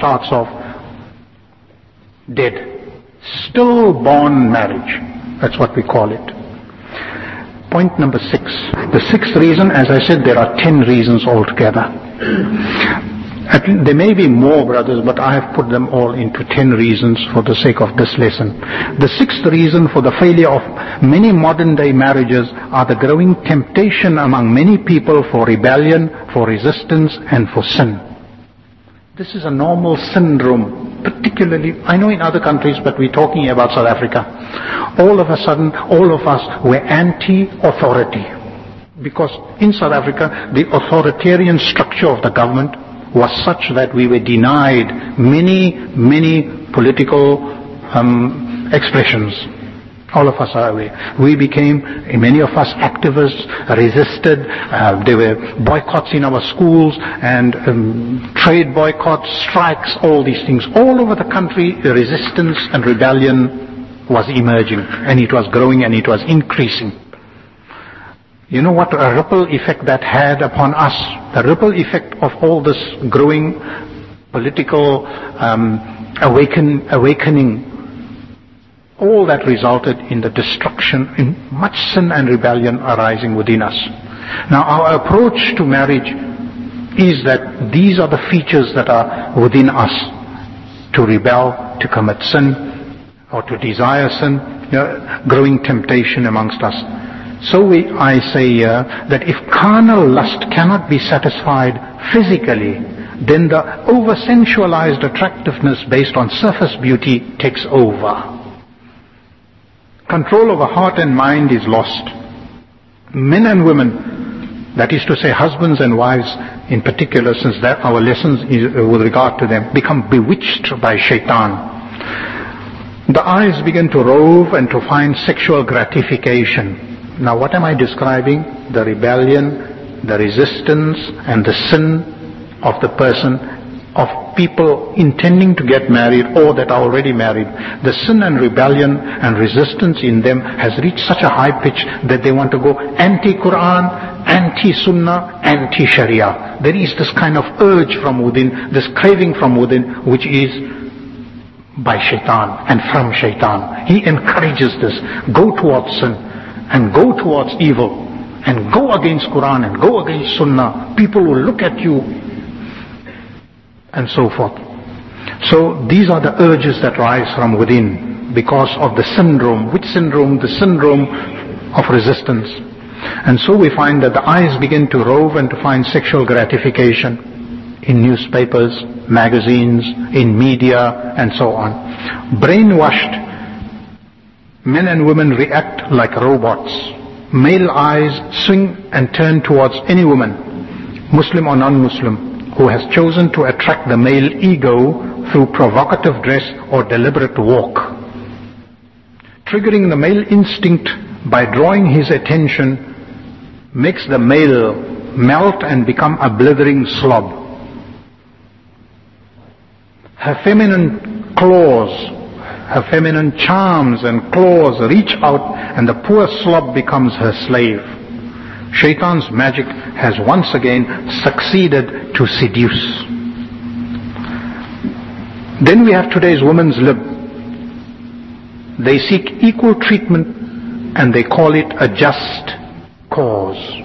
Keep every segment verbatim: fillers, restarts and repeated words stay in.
starts off dead. Stillborn marriage. That's what we call it. Point number six. The sixth reason, as I said, there are ten reasons altogether. There may be more, brothers, but I have put them all into ten reasons for the sake of this lesson. The sixth reason for the failure of many modern day marriages are the growing temptation among many people for rebellion, for resistance, and for sin. This is a normal syndrome, particularly, I know in other countries, but we're talking about South Africa. All of a sudden, all of us were anti-authority. Because in South Africa, the authoritarian structure of the government was such that we were denied many, many political um, expressions. All of us are aware. We became, many of us, activists, resisted. Uh, there were boycotts in our schools and um, trade boycotts, strikes, all these things. All over the country, resistance and rebellion was emerging, and it was growing and it was increasing. You know what a ripple effect that had upon us? The ripple effect of all this growing political um, awaken, awakening, all that resulted in the destruction, in much sin and rebellion arising within us. Now our approach to marriage is that these are the features that are within us: to rebel, to commit sin, or to desire sin, you know, growing temptation amongst us. So we, I say uh, that if carnal lust cannot be satisfied physically, then the over-sensualized attractiveness based on surface beauty takes over. Control over heart and mind is lost. Men and women, that is to say husbands and wives in particular, since that our lessons is, uh, with regard to them, become bewitched by shaitan. The eyes begin to rove and to find sexual gratification. Now what am I describing? The rebellion, the resistance, and the sin of the person, of people intending to get married or that are already married. The sin and rebellion and resistance in them has reached such a high pitch that they want to go anti-Quran, anti-Sunnah, anti-Sharia. There is this kind of urge from within, this craving from within, which is by shaitan and from shaitan. He encourages this. Go towards sin and go towards evil and go against Quran and go against Sunnah. People will look at you and so forth. So these are the urges that rise from within because of the syndrome. Which syndrome? The syndrome of resistance. And so we find that the eyes begin to rove and to find sexual gratification in newspapers, magazines, in media, and so on. Brainwashed men and women react like robots. Male eyes swing and turn towards any woman, Muslim or non-Muslim, who has chosen to attract the male ego through provocative dress or deliberate walk. Triggering the male instinct by drawing his attention makes the male melt and become a blithering slob. Her feminine claws, her feminine charms and claws reach out and the poor slob becomes her slave. Shaitan's magic has once again succeeded to seduce. Then we have today's woman's lib. They seek equal treatment and they call it a just cause.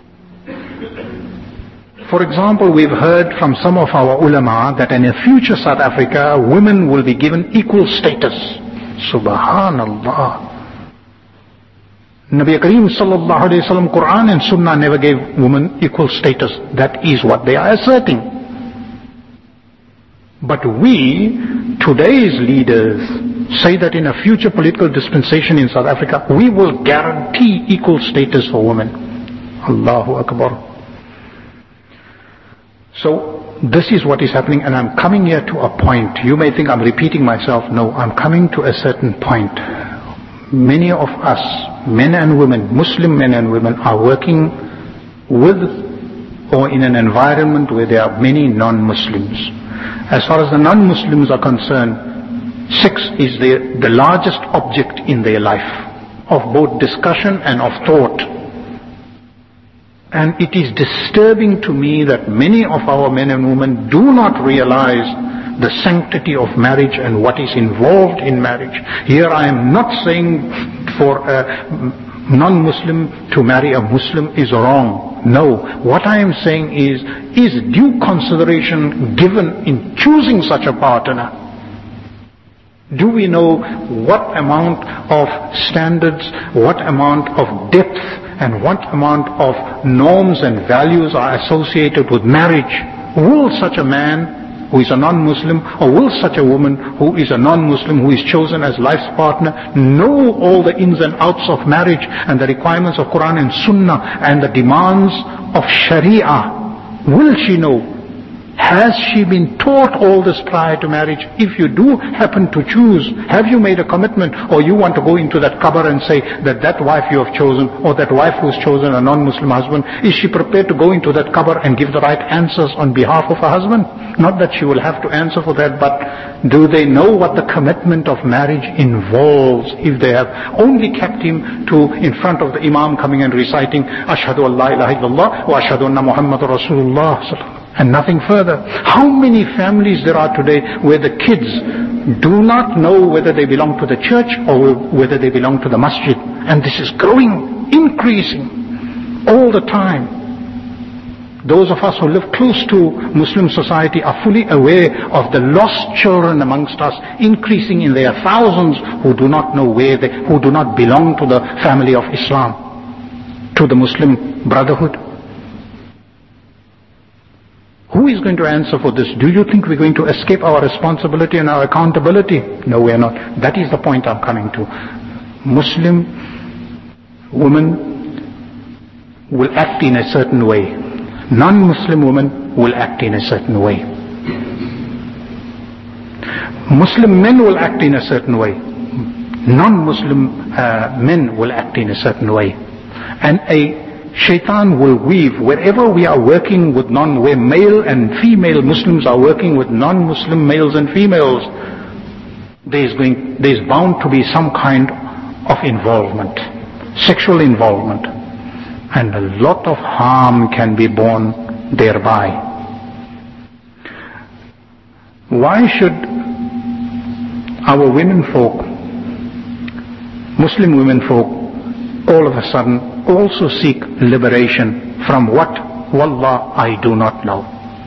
For example, we've heard from some of our ulama that in a future South Africa, women will be given equal status. Subhanallah. Nabi Kareem sallallahu alayhi wa sallam, Quran and Sunnah never gave women equal status. That is what they are asserting. But we, today's leaders, say that in a future political dispensation in South Africa, we will guarantee equal status for women. Allahu Akbar. So this is what is happening, and I'm coming here to a point. You may think I'm repeating myself. No, I'm coming to a certain point. Many of us, men and women, Muslim men and women, are working with or in an environment where there are many non-Muslims. As far as the non-Muslims are concerned, sex is the, the largest object in their life, of both discussion and of thought. And it is disturbing to me that many of our men and women do not realize the sanctity of marriage and what is involved in marriage. Here I am not saying for a non-Muslim to marry a Muslim is wrong. No. What I am saying is, is due consideration given in choosing such a partner? Do we know what amount of standards, what amount of depth, and what amount of norms and values are associated with marriage? Will such a man who is a non-Muslim, or will such a woman who is a non-Muslim, who is chosen as life's partner, know all the ins and outs of marriage and the requirements of Quran and Sunnah and the demands of Sharia? Will she know? Has she been taught all this prior to marriage? If you do happen to choose, have you made a commitment, or you want to go into that qabr and say that that wife you have chosen, or that wife who's chosen a non-Muslim husband, is she prepared to go into that qabr and give the right answers on behalf of her husband? Not that she will have to answer for that, but do they know what the commitment of marriage involves if they have only kept him to in front of the imam coming and reciting Ashhadu an la ilaha illallah wa ashhadu anna Muhammadur Rasulullah, and nothing further? How many families there are today where the kids do not know whether they belong to the church or whether they belong to the masjid? And this is growing, increasing all the time. Those of us who live close to Muslim society are fully aware of the lost children amongst us, increasing in their thousands, who do not know where they, who do not belong to the family of Islam, to the Muslim brotherhood. Who is going to answer for this? Do you think we're going to escape our responsibility and our accountability? No, we are not. That is the point I'm coming to. Muslim women will act in a certain way. Non-Muslim women will act in a certain way. Muslim men will act in a certain way. Non-Muslim uh, men will act in a certain way. And a Shaitan will weave wherever we are working with non, where male and female Muslims are working with non-Muslim males and females, there is going, there is bound to be some kind of involvement, sexual involvement, and a lot of harm can be borne thereby. Why should our women folk, Muslim women folk, all of a sudden also seek liberation from what? Wallah, I do not know.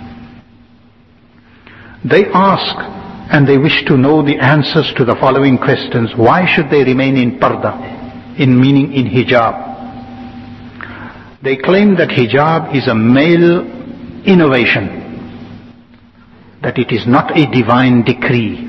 They ask and they wish to know the answers to the following questions. Why should they remain in parda, in meaning in hijab? They claim that hijab is a male innovation, that it is not a divine decree.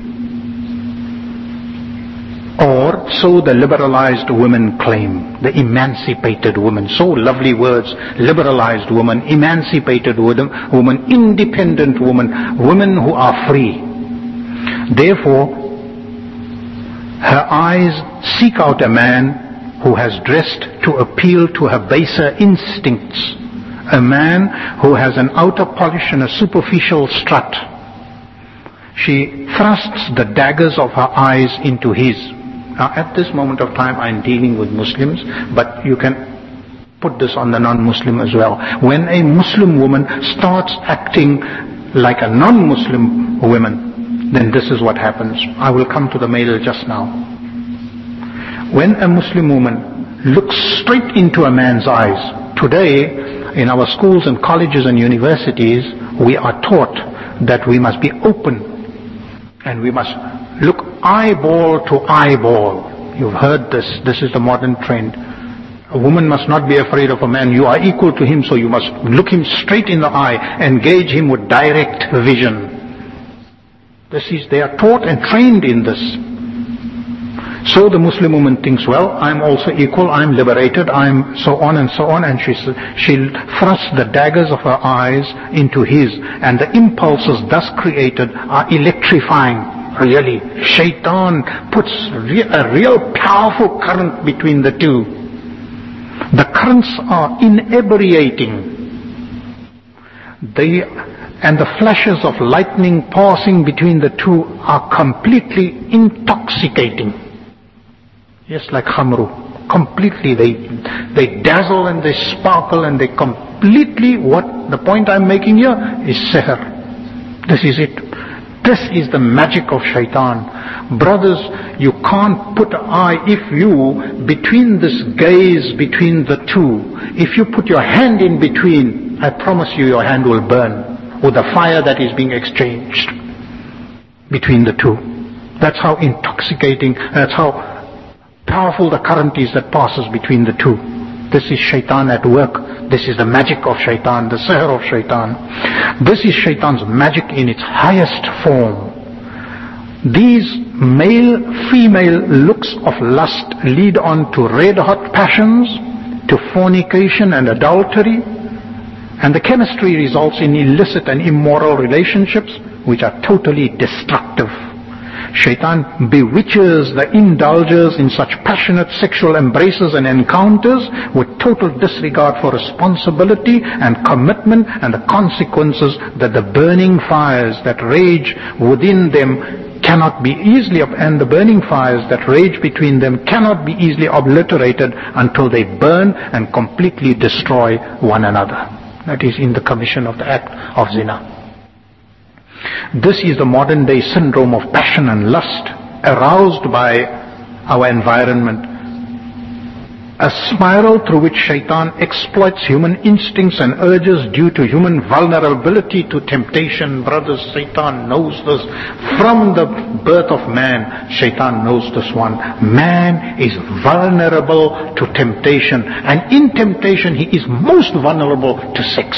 Or so the liberalized women claim, the emancipated woman. So lovely words, liberalized woman, emancipated woman, independent woman, women who are free. Therefore, her eyes seek out a man who has dressed to appeal to her baser instincts, a man who has an outer polish and a superficial strut. She thrusts the daggers of her eyes into his. Now, at this moment of time, I'm dealing with Muslims, but you can put this on the non-Muslim as well. When a Muslim woman starts acting like a non-Muslim woman, then this is what happens. I will come to the male just now. When a Muslim woman looks straight into a man's eyes, today, in our schools and colleges and universities, we are taught that we must be open and we must look eyeball to eyeball. You've heard this. This is the modern trend. A woman must not be afraid of a man. You are equal to him, so you must look him straight in the eye, engage him with direct vision. This is, they are taught and trained in this. So the Muslim woman thinks, well, I'm also equal, I'm liberated, I'm so on and so on, and she, she'll thrust the daggers of her eyes into his, and the impulses thus created are electrifying. Really, Shaitan puts re- a real powerful current between the two. The currents are inebriating. They, and the flashes of lightning passing between the two are completely intoxicating. Yes, like khamru. Completely, they they dazzle and they sparkle and they completely, what the point I'm making here is sihr. This is it. This is the magic of shaitan. Brothers, you can't put an eye, if you, between this gaze between the two, if you put your hand in between, I promise you your hand will burn with the fire that is being exchanged between the two. That's how intoxicating, that's how powerful the current is that passes between the two. This is shaitan at work. This is the magic of shaitan, the sihr of shaitan. This is shaitan's magic in its highest form. These male-female looks of lust lead on to red-hot passions, to fornication and adultery, and the chemistry results in illicit and immoral relationships which are totally destructive. Shaitan bewitches the indulgers in such passionate sexual embraces and encounters with total disregard for responsibility and commitment and the consequences that the burning fires that rage within them cannot be easily, and the burning fires that rage between them cannot be easily obliterated until they burn and completely destroy one another. That is in the commission of the act of zina. This is the modern day syndrome of passion and lust aroused by our environment. A spiral through which shaitan exploits human instincts and urges due to human vulnerability to temptation. Brothers, Shaitan knows this. From the birth of man, Shaitan knows this one. Man is vulnerable to temptation, and in temptation he is most vulnerable to sex.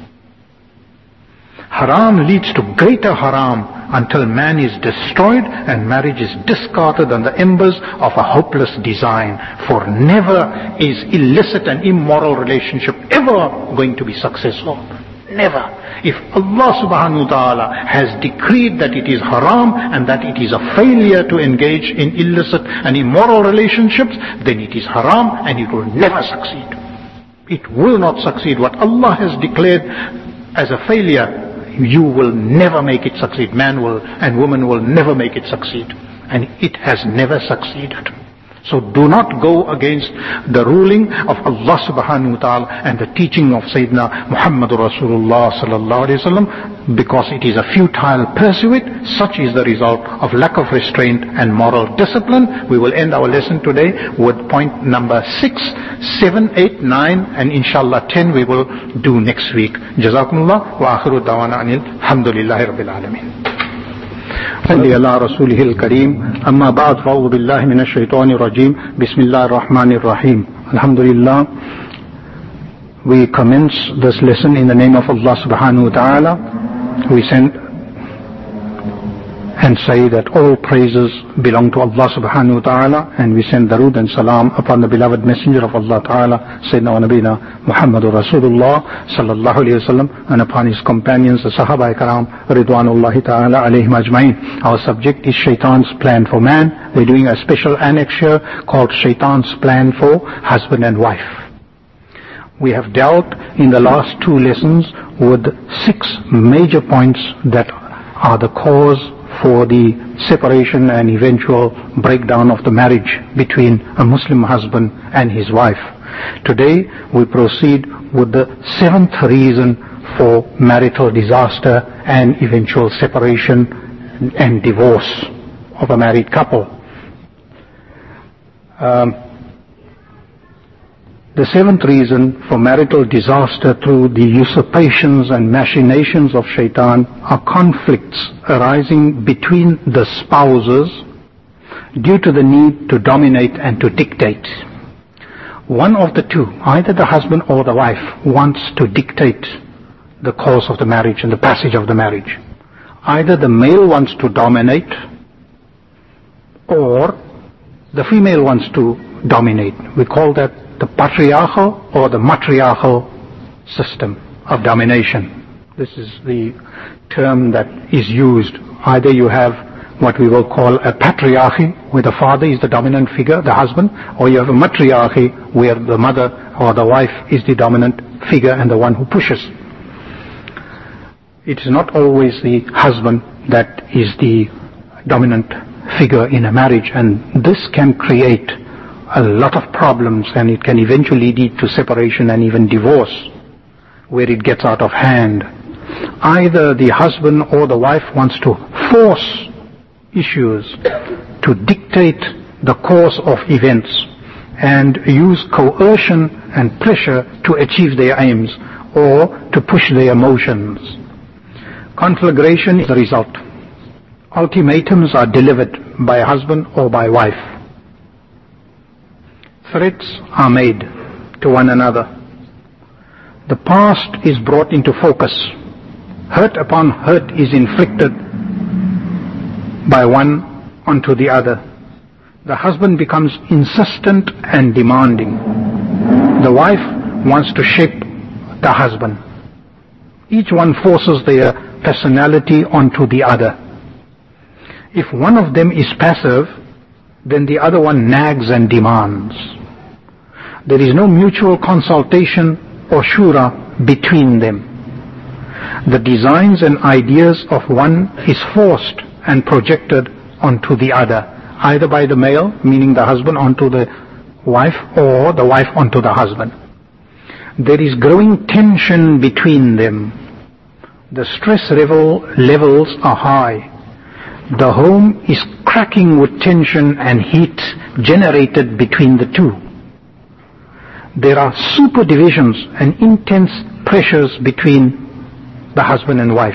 Haram leads to greater haram until man is destroyed and marriage is discarded on the embers of a hopeless design. For never is illicit and immoral relationship ever going to be successful. Never. If Allah subhanahu wa ta'ala has decreed that it is haram and that it is a failure to engage in illicit and immoral relationships, then it is haram and it will never succeed. It will not succeed. What Allah has declared as a failure, you will never make it succeed. Man will and woman will never make it succeed. And it has never succeeded. So do not go against the ruling of Allah subhanahu wa ta'ala and the teaching of Sayyidina Muhammadur Rasulullah sallallahu alayhi wa sallam, because it is a futile pursuit. Such is the result of lack of restraint and moral discipline. We will end our lesson today with point number six, seven, eight, nine, and inshallah ten we will do next week. Jazakumullah wa akhiru dawana anil hamdulillahi rabbil alameen. صلي على رسوله الكريم أما بعد فأعوذ بالله من الشيطان الرجيم بسم الله الرحمن الرحيم. Alhamdulillah, we commence this lesson in the name of Allah subhanahu wa ta'ala. We send and say that all praises belong to Allah subhanahu wa ta'ala, and we send darud and salam upon the beloved messenger of Allah ta'ala, Sayyidina wa Nabina Muhammadur Rasulullah sallallahu alayhi wa sallam, and upon his companions, the Sahaba Ikram Ridwanullahi ta'ala alayhim ajma'in. Our subject is Shaitan's plan for man. We're doing a special annex here called Shaitan's plan for husband and wife. We have dealt in the last two lessons with six major points that are the cause for the separation and eventual breakdown of the marriage between a Muslim husband and his wife. Today we proceed with the seventh reason for marital disaster and eventual separation and divorce of a married couple. Um, The seventh reason for marital disaster through the usurpations and machinations of shaitan are conflicts arising between the spouses due to the need to dominate and to dictate. One of the two, either the husband or the wife, wants to dictate the course of the marriage and the passage of the marriage. Either the male wants to dominate or the female wants to dominate. We call that the patriarchal or the matriarchal system of domination. This is the term that is used. Either you have what we will call a patriarchy, where the father is the dominant figure, the husband, or you have a matriarchy, where the mother or the wife is the dominant figure and the one who pushes. It is not always the husband that is the dominant figure in a marriage, and this can create a lot of problems, and it can eventually lead to separation and even divorce, where it gets out of hand. Either the husband or the wife wants to force issues, to dictate the course of events, and use coercion and pressure to achieve their aims or to push their emotions. Conflagration is the result. Ultimatums are delivered by husband or by wife. Threats are made to one another. The past is brought into focus. Hurt upon hurt is inflicted by one onto the other. The husband becomes insistent and demanding. The wife wants to shape the husband. Each one forces their personality onto the other. If one of them is passive, then the other one nags and demands. There is no mutual consultation or shura between them. The designs and ideas of one is forced and projected onto the other, either by the male, meaning the husband, onto the wife, or the wife onto the husband. There is growing tension between them. The stress level, levels are high. The home is cracking with tension and heat generated between the two. There are super divisions and intense pressures between the husband and wife.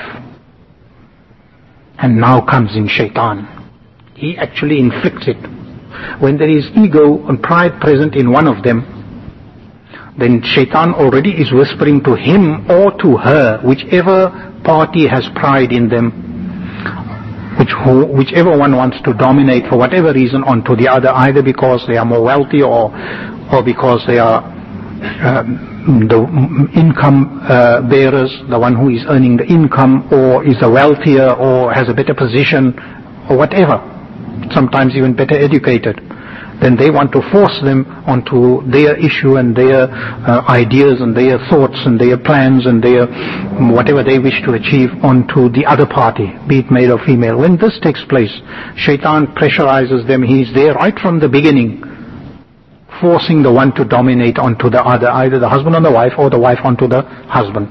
And now comes in Shaitan. He actually inflicts it. When there is ego and pride present in one of them, then Shaitan already is whispering to him or to her, whichever party has pride in them, which, whichever one wants to dominate for whatever reason onto the other, either because they are more wealthy or, or because they are um, the income uh, bearers, the one who is earning the income, or is a wealthier, or has a better position, or whatever, sometimes even better educated, then they want to force them onto their issue and their uh, ideas and their thoughts and their plans and their whatever they wish to achieve onto the other party, be it male or female. When this takes place, Shaitan pressurizes them. He is there right from the beginning, forcing the one to dominate onto the other, either the husband on the wife or the wife onto the husband.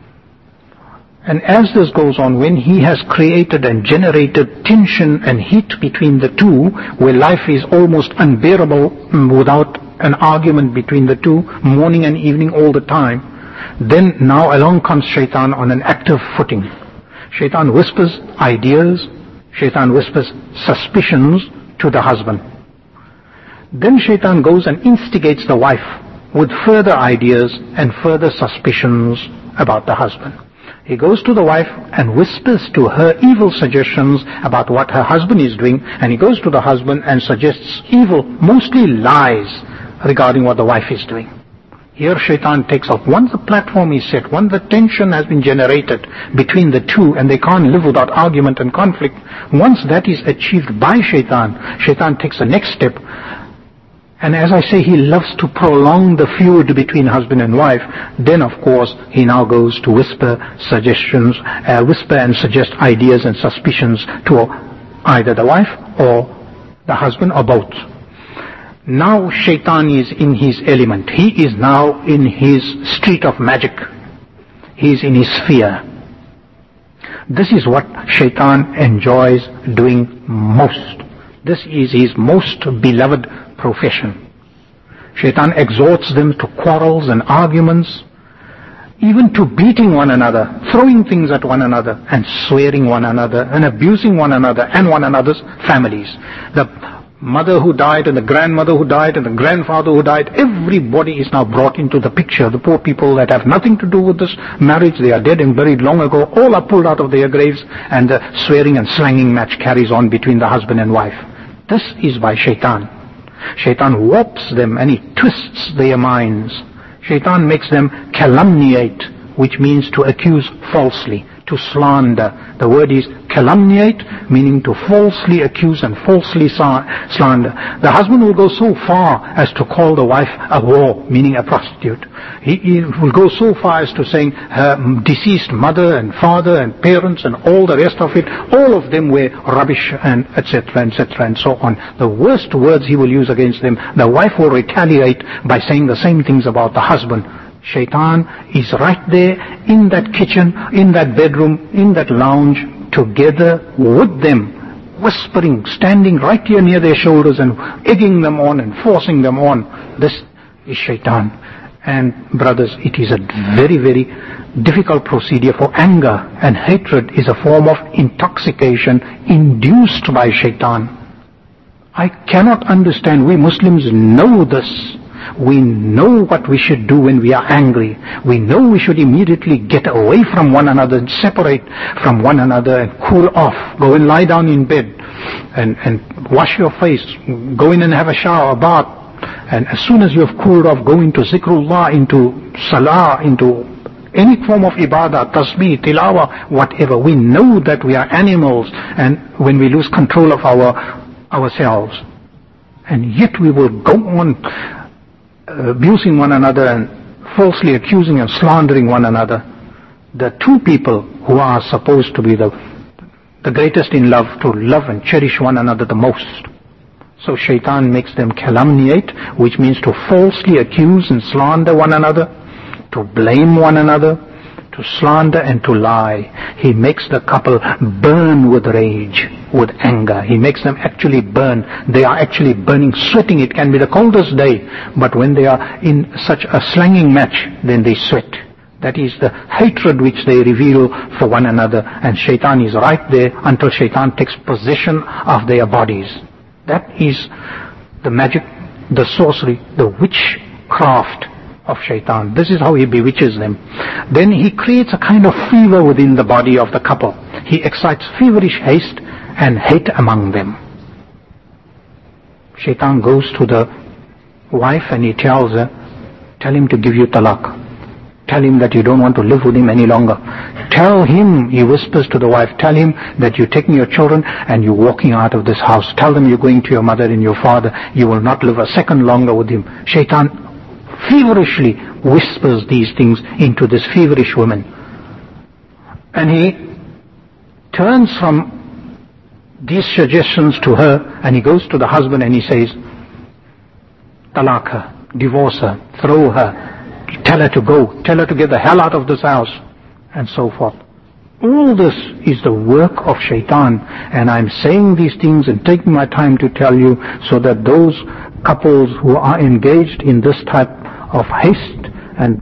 And as this goes on, when he has created and generated tension and heat between the two, where life is almost unbearable without an argument between the two, morning and evening all the time, then now along comes Shaitan on an active footing. Shaitan whispers ideas, Shaitan whispers suspicions to the husband. Then Shaitan goes and instigates the wife with further ideas and further suspicions about the husband. He goes to the wife and whispers to her evil suggestions about what her husband is doing, and he goes to the husband and suggests evil, mostly lies, regarding what the wife is doing. Here Shaitan takes off. Once the platform is set, once the tension has been generated between the two and they can't live without argument and conflict, once that is achieved by Shaitan, Shaitan takes the next step. And as I say, he loves to prolong the feud between husband and wife. Then, of course, he now goes to whisper suggestions, uh, whisper and suggest ideas and suspicions to either the wife or the husband or both. Now Shaitan is in his element. He is now in his street of magic. He is in his sphere. This is what Shaitan enjoys doing most. This is his most beloved profession. Shaitan exhorts them to quarrels and arguments, even to beating one another, throwing things at one another, and swearing one another, and abusing one another and one another's families. The mother who died, and the grandmother who died, and the grandfather who died, everybody is now brought into the picture. The poor people that have nothing to do with this marriage, they are dead and buried long ago, all are pulled out of their graves, and the swearing and slanging match carries on between the husband and wife. This is by Shaitan. Shaitan warps them and he twists their minds. Shaitan makes them calumniate, which means to accuse falsely, to slander. The word is calumniate, meaning to falsely accuse and falsely slander. The husband will go so far as to call the wife a whore, meaning a prostitute. He, he will go so far as to saying her deceased mother and father and parents and all the rest of it, all of them were rubbish, and et cetera, et cetera, and so on. The worst words he will use against them. The wife will retaliate by saying the same things about the husband. Shaitan is right there in that kitchen, in that bedroom, in that lounge, together with them, whispering, standing right here near their shoulders and egging them on and forcing them on. This is Shaitan. And brothers, it is a very, very difficult procedure, for anger and hatred is a form of intoxication induced by Shaitan. I cannot understand. We Muslims know this. We know what we should do when we are angry. We know we should immediately get away from one another and separate from one another and cool off. Go and lie down in bed and, and wash your face. Go in and have a shower, a bath. And as soon as you have cooled off, go into zikrullah, into salah, into any form of ibadah, tasbih, tilawah, whatever. We know that we are animals, and when we lose control of our ourselves, and yet we will go on abusing one another and falsely accusing and slandering one another. The two people who are supposed to be the the greatest in love, to love and cherish one another the most. So Shaitan makes them calumniate, which means to falsely accuse and slander one another, to blame one another, to slander and to lie. He makes the couple burn with rage, with anger. He makes them actually burn. They are actually burning, sweating. It can be the coldest day, but when they are in such a slanging match, then they sweat. That is the hatred which they reveal for one another, and Shaitan is right there until Shaitan takes possession of their bodies. That is the magic, the sorcery, the witchcraft of Shaitan. This is how he bewitches them. Then he creates a kind of fever within the body of the couple. He excites feverish haste and hate among them. Shaitan goes to the wife and he tells her, tell him to give you talaq. Tell him that you don't want to live with him any longer. Tell him, he whispers to the wife, tell him that you're taking your children and you're walking out of this house. Tell them you're going to your mother and your father. You will not live a second longer with him. Shaitan feverishly whispers these things into this feverish woman. And he turns from these suggestions to her and he goes to the husband and he says, talaq her, divorce her, throw her, tell her to go, tell her to get the hell out of this house, and so forth. All this is the work of Shaitan, and I'm saying these things and taking my time to tell you so that those couples who are engaged in this type of haste and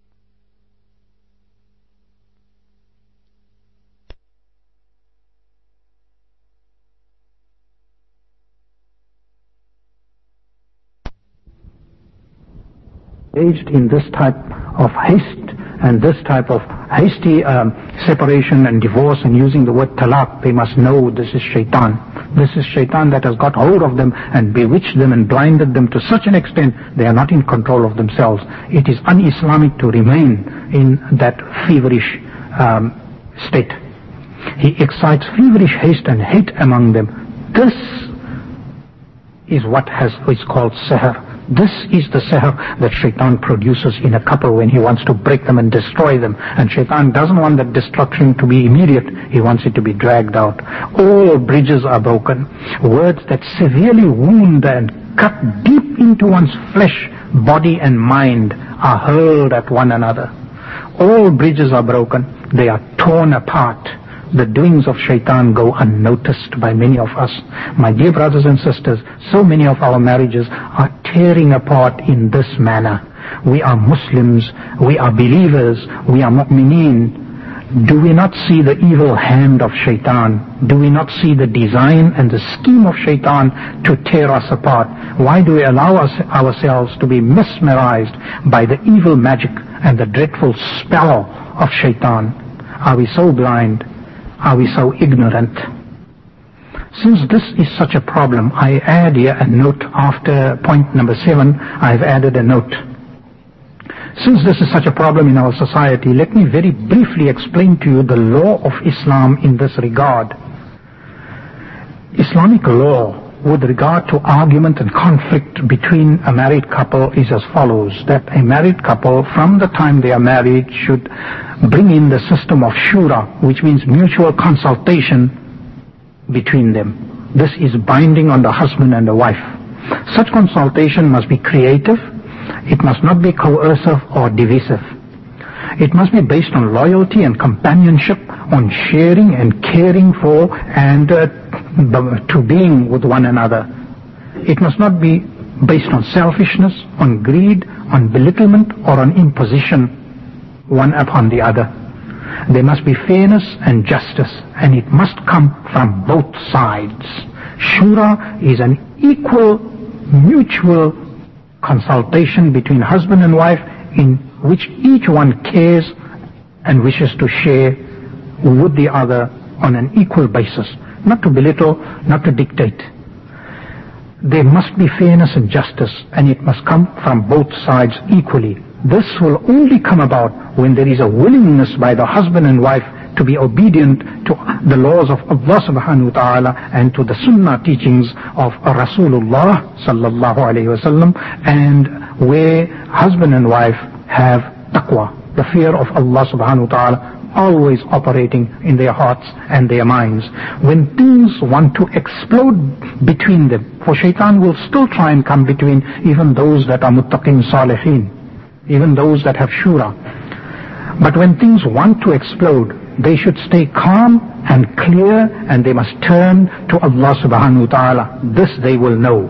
engaged in this type of haste and this type of hasty um, separation and divorce and using the word talaq, they must know this is Shaitan. This is Shaitan that has got hold of them and bewitched them and blinded them to such an extent they are not in control of themselves. It is un-Islamic to remain in that feverish um, state. He excites feverish haste and hate among them. This is what has is called sihr. This is the sihr that Shaitan produces in a couple when he wants to break them and destroy them. And Shaitan doesn't want that destruction to be immediate. He wants it to be dragged out. All bridges are broken. Words that severely wound and cut deep into one's flesh, body and mind are hurled at one another. All bridges are broken. They are torn apart. The doings of Shaitan go unnoticed by many of us. My dear brothers and sisters, so many of our marriages are tearing apart in this manner. We are Muslims, we are believers, we are mu'mineen. Do we not see the evil hand of Shaitan? Do we not see the design and the scheme of Shaitan to tear us apart? Why do we allow us, ourselves to be mesmerized by the evil magic and the dreadful spell of Shaitan? Are we so blind? Are we so ignorant? Since this is such a problem, I add here a note after point number seven. I've added a note. Since this is such a problem in our society, let me very briefly explain to you the law of Islam in this regard. Islamic law with regard to argument and conflict between a married couple is as follows, that a married couple from the time they are married should bring in the system of shura, which means mutual consultation between them. This is binding on the husband and the wife. Such consultation must be creative, It must not be coercive or divisive. It must be based on loyalty and companionship, on sharing and caring for and uh, to being with one another. It must not be based on selfishness, on greed, on belittlement, or on imposition one upon the other. There must be fairness and justice, and it must come from both sides. Shura is an equal, mutual consultation between husband and wife in which each one cares and wishes to share with the other on an equal basis, not to belittle, not to dictate. There must be fairness and justice, and it must come from both sides equally. This will only come about when there is a willingness by the husband and wife to be obedient to the laws of Allah subhanahu wa ta'ala and to the sunnah teachings of Rasulullah sallallahu alayhi wa sallam, and where husband and wife have taqwa, the fear of Allah subhanahu wa ta'ala, always operating in their hearts and their minds. When things want to explode between them, for shaitan will still try and come between even those that are muttaqin salihin, even those that have shura. But when things want to explode, they should stay calm and clear, and they must turn to Allah subhanahu wa ta'ala. This they will know.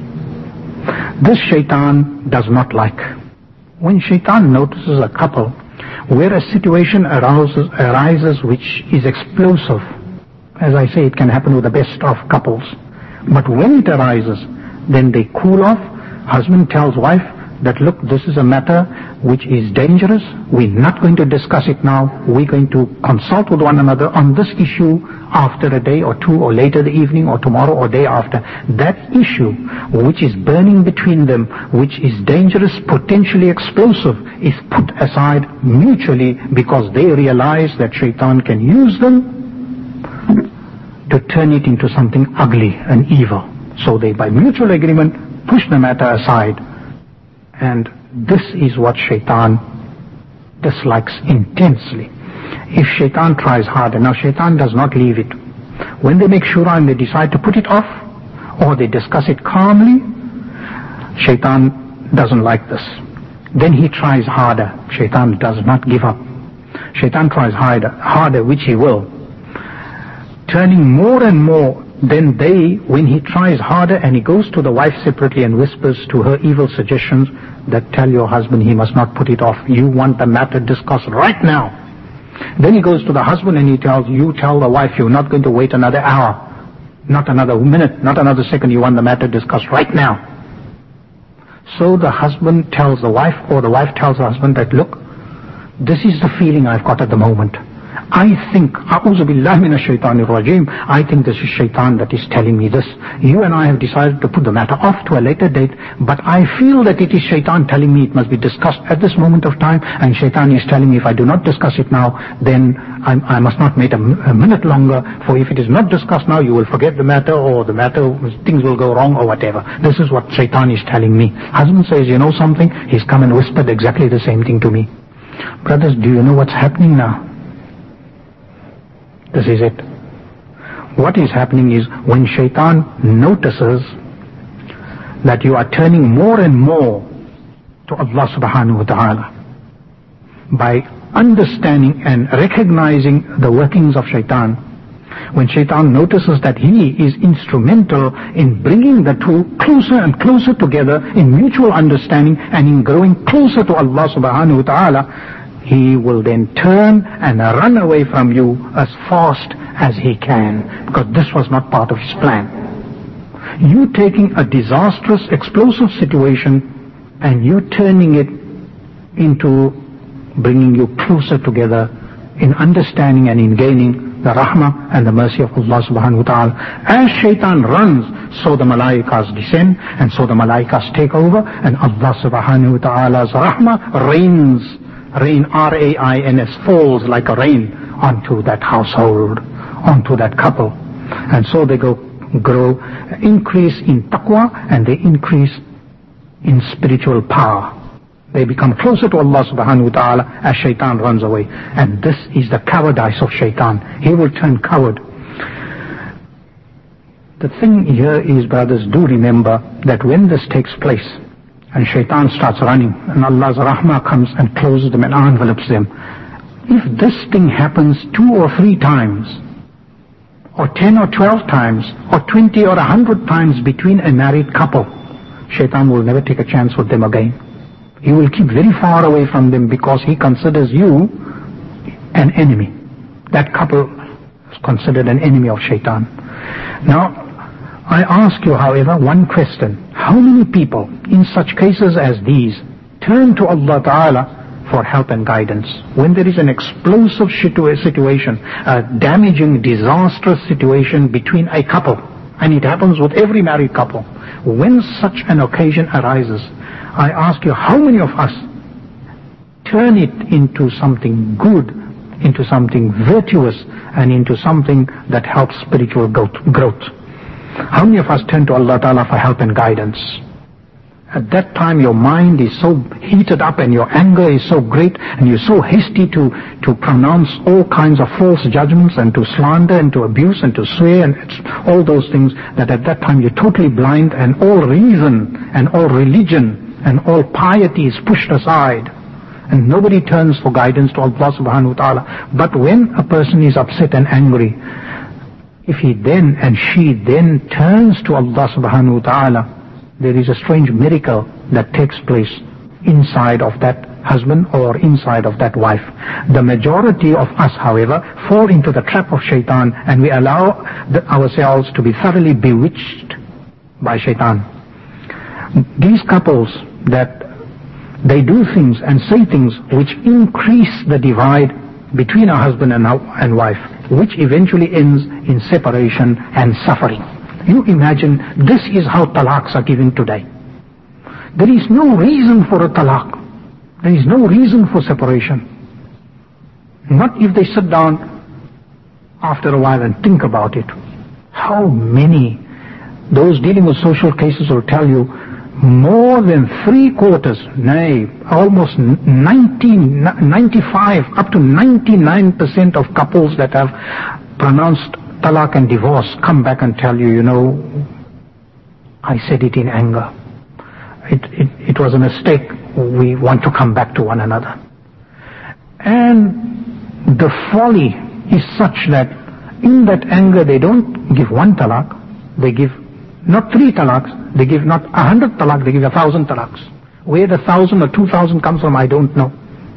This shaitan does not like. When shaitan notices a couple where a situation arouses, arises which is explosive, as I say, it can happen with the best of couples, but when it arises, then they cool off. Husband tells wife that, look, this is a matter which is dangerous. We're not going to discuss it now. We're going to consult with one another on this issue after a day or two, or later the evening, or tomorrow, or day after. That issue which is burning between them, which is dangerous, potentially explosive, is put aside mutually, because they realize that shaitan can use them to turn it into something ugly and evil. So they, by mutual agreement, push the matter aside. And this is what shaitan dislikes intensely. If shaitan tries harder, now shaitan does not leave it. When they make shura and they decide to put it off, or they discuss it calmly, shaitan doesn't like this. Then he tries harder. Shaitan does not give up. Shaitan tries harder, harder, which he will, turning more and more. Then they, when he tries harder and he goes to the wife separately and whispers to her evil suggestions that tell your husband he must not put it off, you want the matter discussed right now. Then he goes to the husband and he tells, you tell the wife you're not going to wait another hour, not another minute, not another second, you want the matter discussed right now. So the husband tells the wife, or the wife tells the husband that, look, this is the feeling I've got at the moment. I think, A'udhu billahi minash shaitanir rajim, I think this is shaitan that is telling me this. You and I have decided to put the matter off to a later date, but I feel that it is shaitan telling me it must be discussed at this moment of time, and shaitan is telling me if I do not discuss it now, then I, I must not wait a, a minute longer, for if it is not discussed now, you will forget the matter, or the matter, things will go wrong, or whatever. This is what shaitan is telling me. Husband says, you know something? He's come and whispered exactly the same thing to me. Brothers, do you know what's happening now? This is it. What is happening is, when shaitan notices that you are turning more and more to Allah subhanahu wa ta'ala, by understanding and recognizing the workings of shaitan, when shaitan notices that he is instrumental in bringing the two closer and closer together in mutual understanding and in growing closer to Allah subhanahu wa ta'ala, he will then turn and run away from you as fast as he can, because this was not part of his plan. You taking a disastrous, explosive situation and you turning it into bringing you closer together in understanding and in gaining the rahmah and the mercy of Allah subhanahu wa ta'ala. As shaitan runs, so the malaikas descend, and so the malaikas take over, and Allah subhanahu wa ta'ala's rahmah reigns. Rain, R A I N S, falls like a rain onto that household, onto that couple. And so they go, grow, increase in taqwa, and they increase in spiritual power. They become closer to Allah subhanahu wa ta'ala as shaitan runs away. And this is the cowardice of shaitan. He will turn coward. The thing here is, brothers, do remember that when this takes place, and shaitan starts running, and Allah's rahmah comes and closes them and envelops them. If this thing happens two or three times, or ten or twelve times, or twenty or a hundred times between a married couple, shaitan will never take a chance with them again. He will keep very far away from them because he considers you an enemy. That couple is considered an enemy of shaitan. Now, I ask you, however, one question. How many people in such cases as these turn to Allah Ta'ala for help and guidance? When there is an explosive situation, a damaging, disastrous situation between a couple, and it happens with every married couple, when such an occasion arises, I ask you, how many of us turn it into something good, into something virtuous, and into something that helps spiritual growth? How many of us turn to Allah Ta'ala for help and guidance? At that time your mind is so heated up and your anger is so great and you're so hasty to, to pronounce all kinds of false judgments and to slander and to abuse and to swear and all those things, that at that time you're totally blind and all reason and all religion and all piety is pushed aside. And nobody turns for guidance to Allah subhanahu wa ta'ala. But when a person is upset and angry, if he then and she then turns to Allah subhanahu wa ta'ala, there is a strange miracle that takes place inside of that husband or inside of that wife. The majority of us, however, fall into the trap of shaitan and we allow the, ourselves to be thoroughly bewitched by shaitan. These couples that they do things and say things which increase the divide between a husband and, and wife, which eventually ends in separation and suffering. You imagine, this is how talaqs are given today. There is no reason for a talaq. There is no reason for separation. Not if they sit down after a while and think about it. How many, those dealing with social cases will tell you, more than three quarters, nay, almost ninety, ninety-five, up to ninety-nine percent of couples that have pronounced talaq and divorce come back and tell you, you know, I said it in anger. It, it, it was a mistake. We want to come back to one another. And the folly is such that in that anger they don't give one talaq, they give not three talaqs, they give not a hundred talaq, they give a thousand talaqs. Where the thousand or two thousand comes from, I don't know.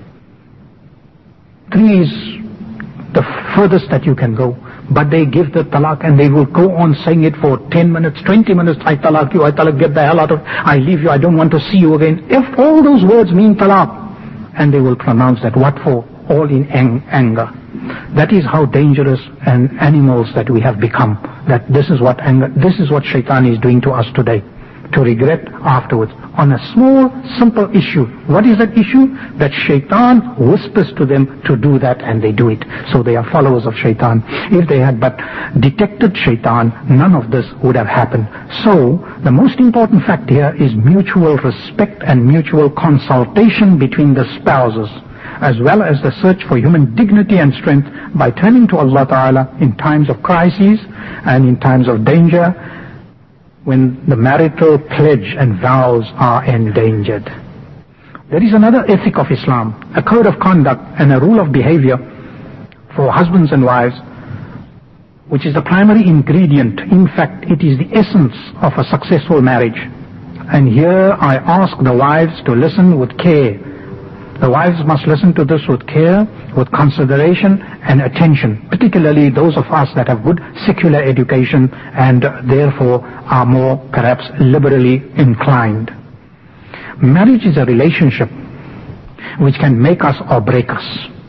Three is the furthest that you can go. But they give the talaq and they will go on saying it for ten minutes, twenty minutes. I talaq you, I talaq, get the hell out of, I leave you, I don't want to see you again. If all those words mean talaq, and they will pronounce that, what for? All in ang- anger. That is how dangerous and animals that we have become. That this is what anger, this is what shaitan is doing to us today. To regret afterwards. On a small, simple issue. What is that issue? That shaitan whispers to them to do that and they do it. So they are followers of shaitan. If they had but detected shaitan, none of this would have happened. So, the most important fact here is mutual respect and mutual consultation between the spouses, as well as the search for human dignity and strength by turning to Allah Ta'ala in times of crises and in times of danger, when the marital pledge and vows are endangered. There is another ethic of Islam, a code of conduct and a rule of behavior for husbands and wives, which is the primary ingredient. In fact, it is the essence of a successful marriage. And here I ask the wives to listen with care. The wives must listen to this with care, with consideration and attention, particularly those of us that have good secular education and therefore are more perhaps liberally inclined. Marriage is a relationship which can make us or break us.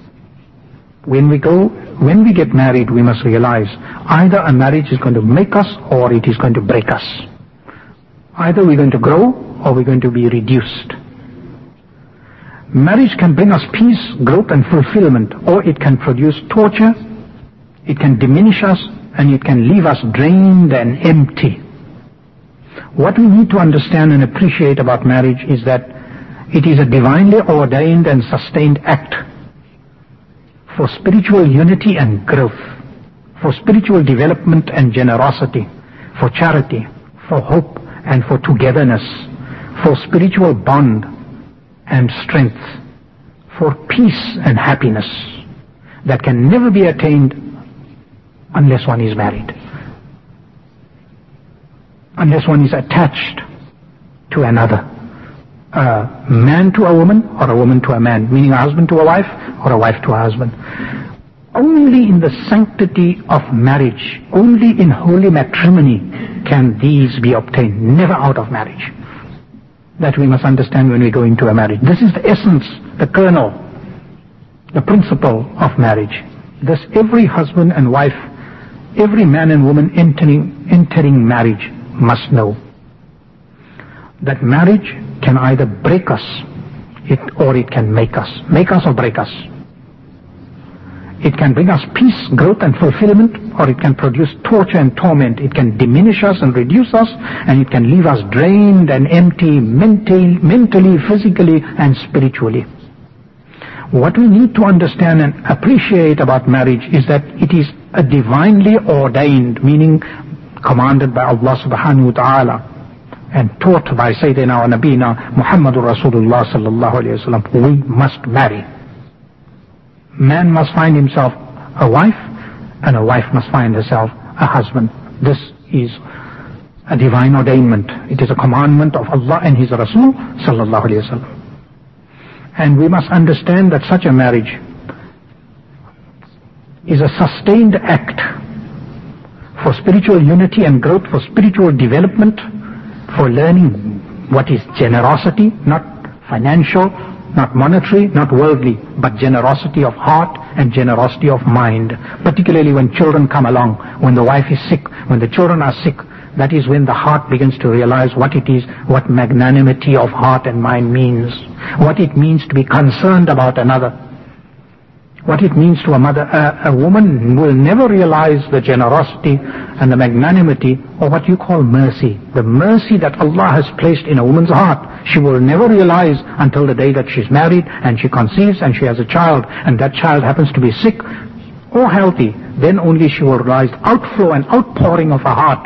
When we go, when we get married, we must realize either a marriage is going to make us or it is going to break us. Either we're going to grow or we're going to be reduced. Marriage can bring us peace, growth and fulfillment, or it can produce torture, it can diminish us, and it can leave us drained and empty. What we need to understand and appreciate about marriage is that it is a divinely ordained and sustained act for spiritual unity and growth, for spiritual development and generosity, for charity, for hope and for togetherness, for spiritual bond and strength, for peace and happiness that can never be attained unless one is married, unless one is attached to another, a man to a woman or a woman to a man, meaning a husband to a wife or a wife to a husband. Only in the sanctity of marriage, only in holy matrimony can these be obtained, never out of marriage. That we must understand when we go into a marriage. This is the essence, the kernel, the principle of marriage. Thus every husband and wife, every man and woman entering, entering marriage must know that marriage can either break us it, or it can make us. Make us or break us. It can bring us peace, growth and fulfillment, or it can produce torture and torment. It can diminish us and reduce us, and it can leave us drained and empty mentally, mentally, physically and spiritually. What we need to understand and appreciate about marriage is that it is a divinely ordained, meaning commanded by Allah subhanahu wa ta'ala and taught by Sayyidina wa Nabina Muhammadur Rasulullah sallallahu alayhi wa sallam. We must marry. Man must find himself a wife, and a wife must find herself a husband. This is a divine ordainment. It is a commandment of Allah and His Rasul sallallahu alayhi wa sallam. And we must understand that such a marriage is a sustained act for spiritual unity and growth, for spiritual development, for learning what is generosity, not financial, not monetary, not worldly, but generosity of heart and generosity of mind. Particularly when children come along, when the wife is sick, when the children are sick, that is when the heart begins to realize what it is, what magnanimity of heart and mind means, what it means to be concerned about another, what it means to a mother. A, a woman will never realize the generosity and the magnanimity, or what you call mercy, the mercy that Allah has placed in a woman's heart. She will never realize until the day that she's married and she conceives and she has a child, and that child happens to be sick or healthy. Then only she will realize outflow and outpouring of her heart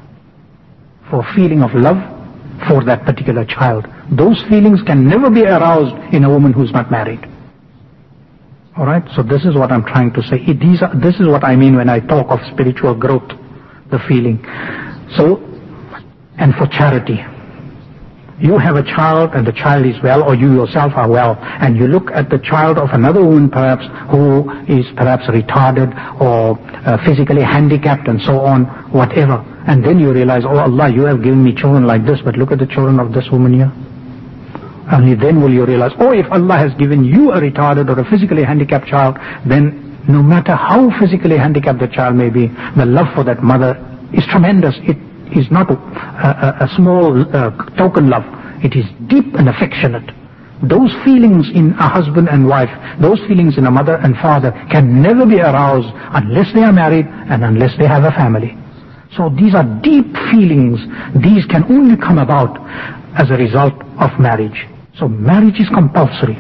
for feeling of love for that particular child. Those feelings can never be aroused in a woman who's not married. Alright, so this is what I'm trying to say. It, these are, this is what I mean when I talk of spiritual growth, the feeling. So, and for charity. You have a child and the child is well, or you yourself are well, and you look at the child of another woman perhaps who is perhaps retarded or uh, physically handicapped and so on, whatever. And then you realize, oh Allah, you have given me children like this, but look at the children of this woman here. Only then will you realize, oh, if Allah has given you a retarded or a physically handicapped child, then no matter how physically handicapped the child may be, the love for that mother is tremendous. It is not a, a, a small uh, token love. It is deep and affectionate. Those feelings in a husband and wife, those feelings in a mother and father can never be aroused unless they are married and unless they have a family. So these are deep feelings. These can only come about as a result of marriage. So marriage is compulsory.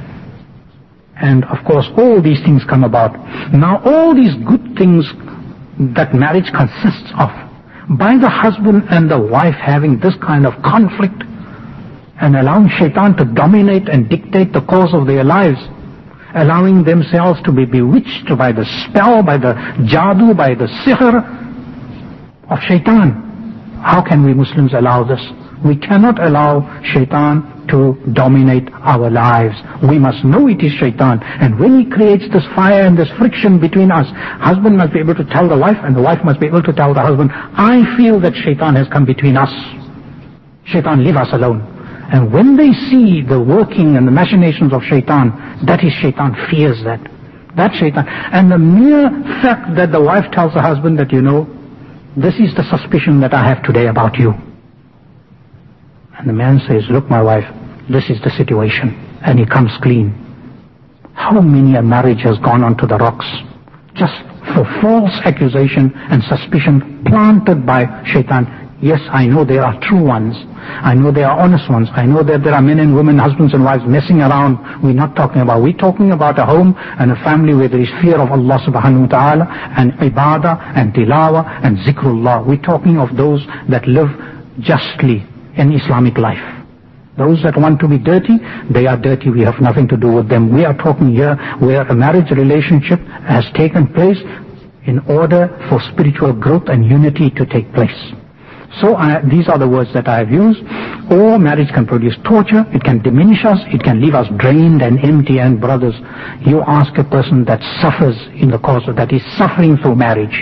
And of course all these things come about. Now all these good things that marriage consists of, by the husband and the wife having this kind of conflict and allowing shaitan to dominate and dictate the course of their lives, allowing themselves to be bewitched by the spell, by the jadoo, by the sihr of shaitan. How can we Muslims allow this? We cannot allow shaitan to dominate our lives. We must know it is shaitan. And when he creates this fire and this friction between us, husband must be able to tell the wife and the wife must be able to tell the husband, I feel that shaitan has come between us. Shaitan, leave us alone. And when they see the working and the machinations of shaitan, that is shaitan fears that. That shaitan. And the mere fact that the wife tells the husband that, you know, this is the suspicion that I have today about you. And the man says, look my wife, this is the situation. And he comes clean. How many a marriage has gone onto the rocks just for false accusation and suspicion planted by shaitan. Yes, I know there are true ones. I know there are honest ones. I know that there are men and women, husbands and wives messing around. We're not talking about. We're talking about a home and a family where there is fear of Allah subhanahu wa ta'ala and ibadah and tilawah and zikrullah. We're talking of those that live justly in Islamic life. Those that want to be dirty, they are dirty. We have nothing to do with them. We are talking here where a marriage relationship has taken place in order for spiritual growth and unity to take place. So I, these are the words that I have used. Or marriage can produce torture, it can diminish us, it can leave us drained and empty. And brothers, you ask a person that suffers in the course of that is suffering through marriage.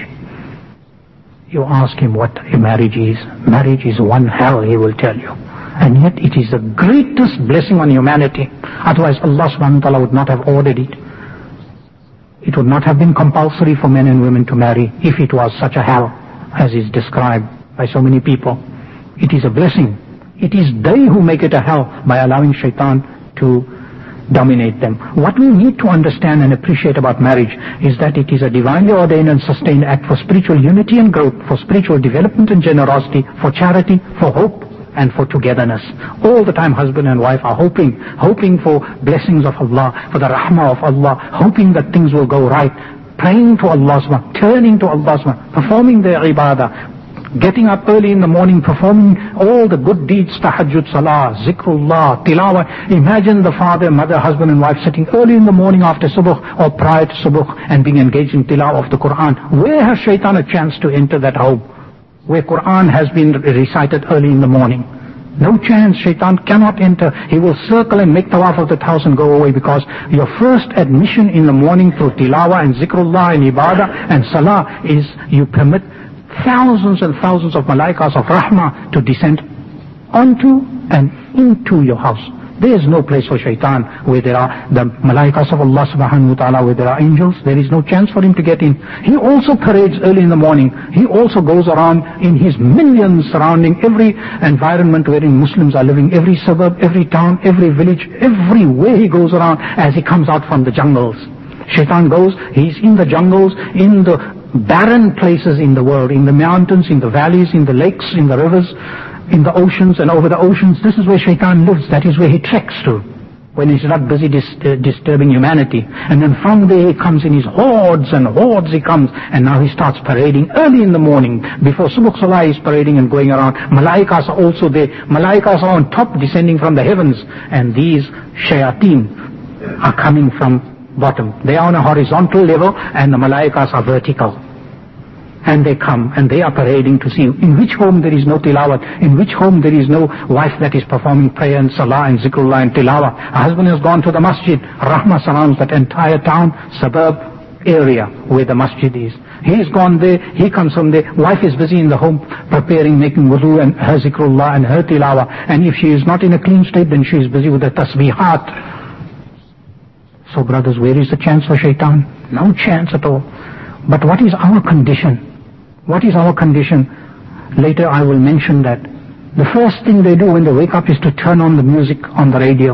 You ask him what a marriage is. Marriage is one hell, he will tell you. And yet it is the greatest blessing on humanity. Otherwise Allah subhanahu wa ta'ala would not have ordered it. It would not have been compulsory for men and women to marry if it was such a hell as is described by so many people. It is a blessing. It is they who make it a hell by allowing shaitan to dominate them. What we need to understand and appreciate about marriage is that it is a divinely ordained and sustained act for spiritual unity and growth, for spiritual development and generosity, for charity, for hope, and for togetherness. All the time husband and wife are hoping, hoping for blessings of Allah, for the rahmah of Allah, hoping that things will go right, praying to Allah subhanahu, turning to Allah subhanahu, performing their ibadah, getting up early in the morning, performing all the good deeds, tahajjud, salah, zikrullah, tilawah. Imagine the father, mother, husband and wife sitting early in the morning after subuh or prior to subuh and being engaged in tilawah of the Quran. Where has shaitan a chance to enter that home where Quran has been recited early in the morning? No chance. Shaitan cannot enter. He will circle and make tawaf of that house and go away, because your first admission in the morning through tilawah and zikrullah and ibadah and salah is you permit thousands and thousands of malaikas of rahmah to descend onto and into your house. There is no place for shaitan where there are the malaikas of Allah subhanahu wa ta'ala, where there are angels. There is no chance for him to get in. He also parades early in the morning. He also goes around in his millions surrounding every environment wherein Muslims are living, every suburb, every town, every village, everywhere he goes around as he comes out from the jungles. Shaitan goes, he's in the jungles, in the barren places in the world, in the mountains, in the valleys, in the lakes, in the rivers, in the oceans and over the oceans. This is where shaitan lives. That is where he treks to when he's not busy dis- uh, disturbing humanity. And then from there he comes in his hordes and hordes he comes, and now he starts parading early in the morning. Before Subh Salah he's parading and going around. Malaikas are also there. Malaikas are on top descending from the heavens, and these shayateen are coming from bottom. They are on a horizontal level and the malaikas are vertical. And they come and they are parading to see in which home there is no tilawat, in which home there is no wife that is performing prayer and salah and zikrullah and tilawah. A husband has gone to the masjid. Rahmah surrounds that entire town, suburb area where the masjid is. He's gone there, he comes from there. Wife is busy in the home preparing, making wudu and her zikrullah and her tilawah. And if she is not in a clean state, then she is busy with the tasbihat. So brothers, where is the chance for shaitan? No chance at all. But what is our condition? What is our condition? Later I will mention that. The first thing they do when they wake up is to turn on the music on the radio.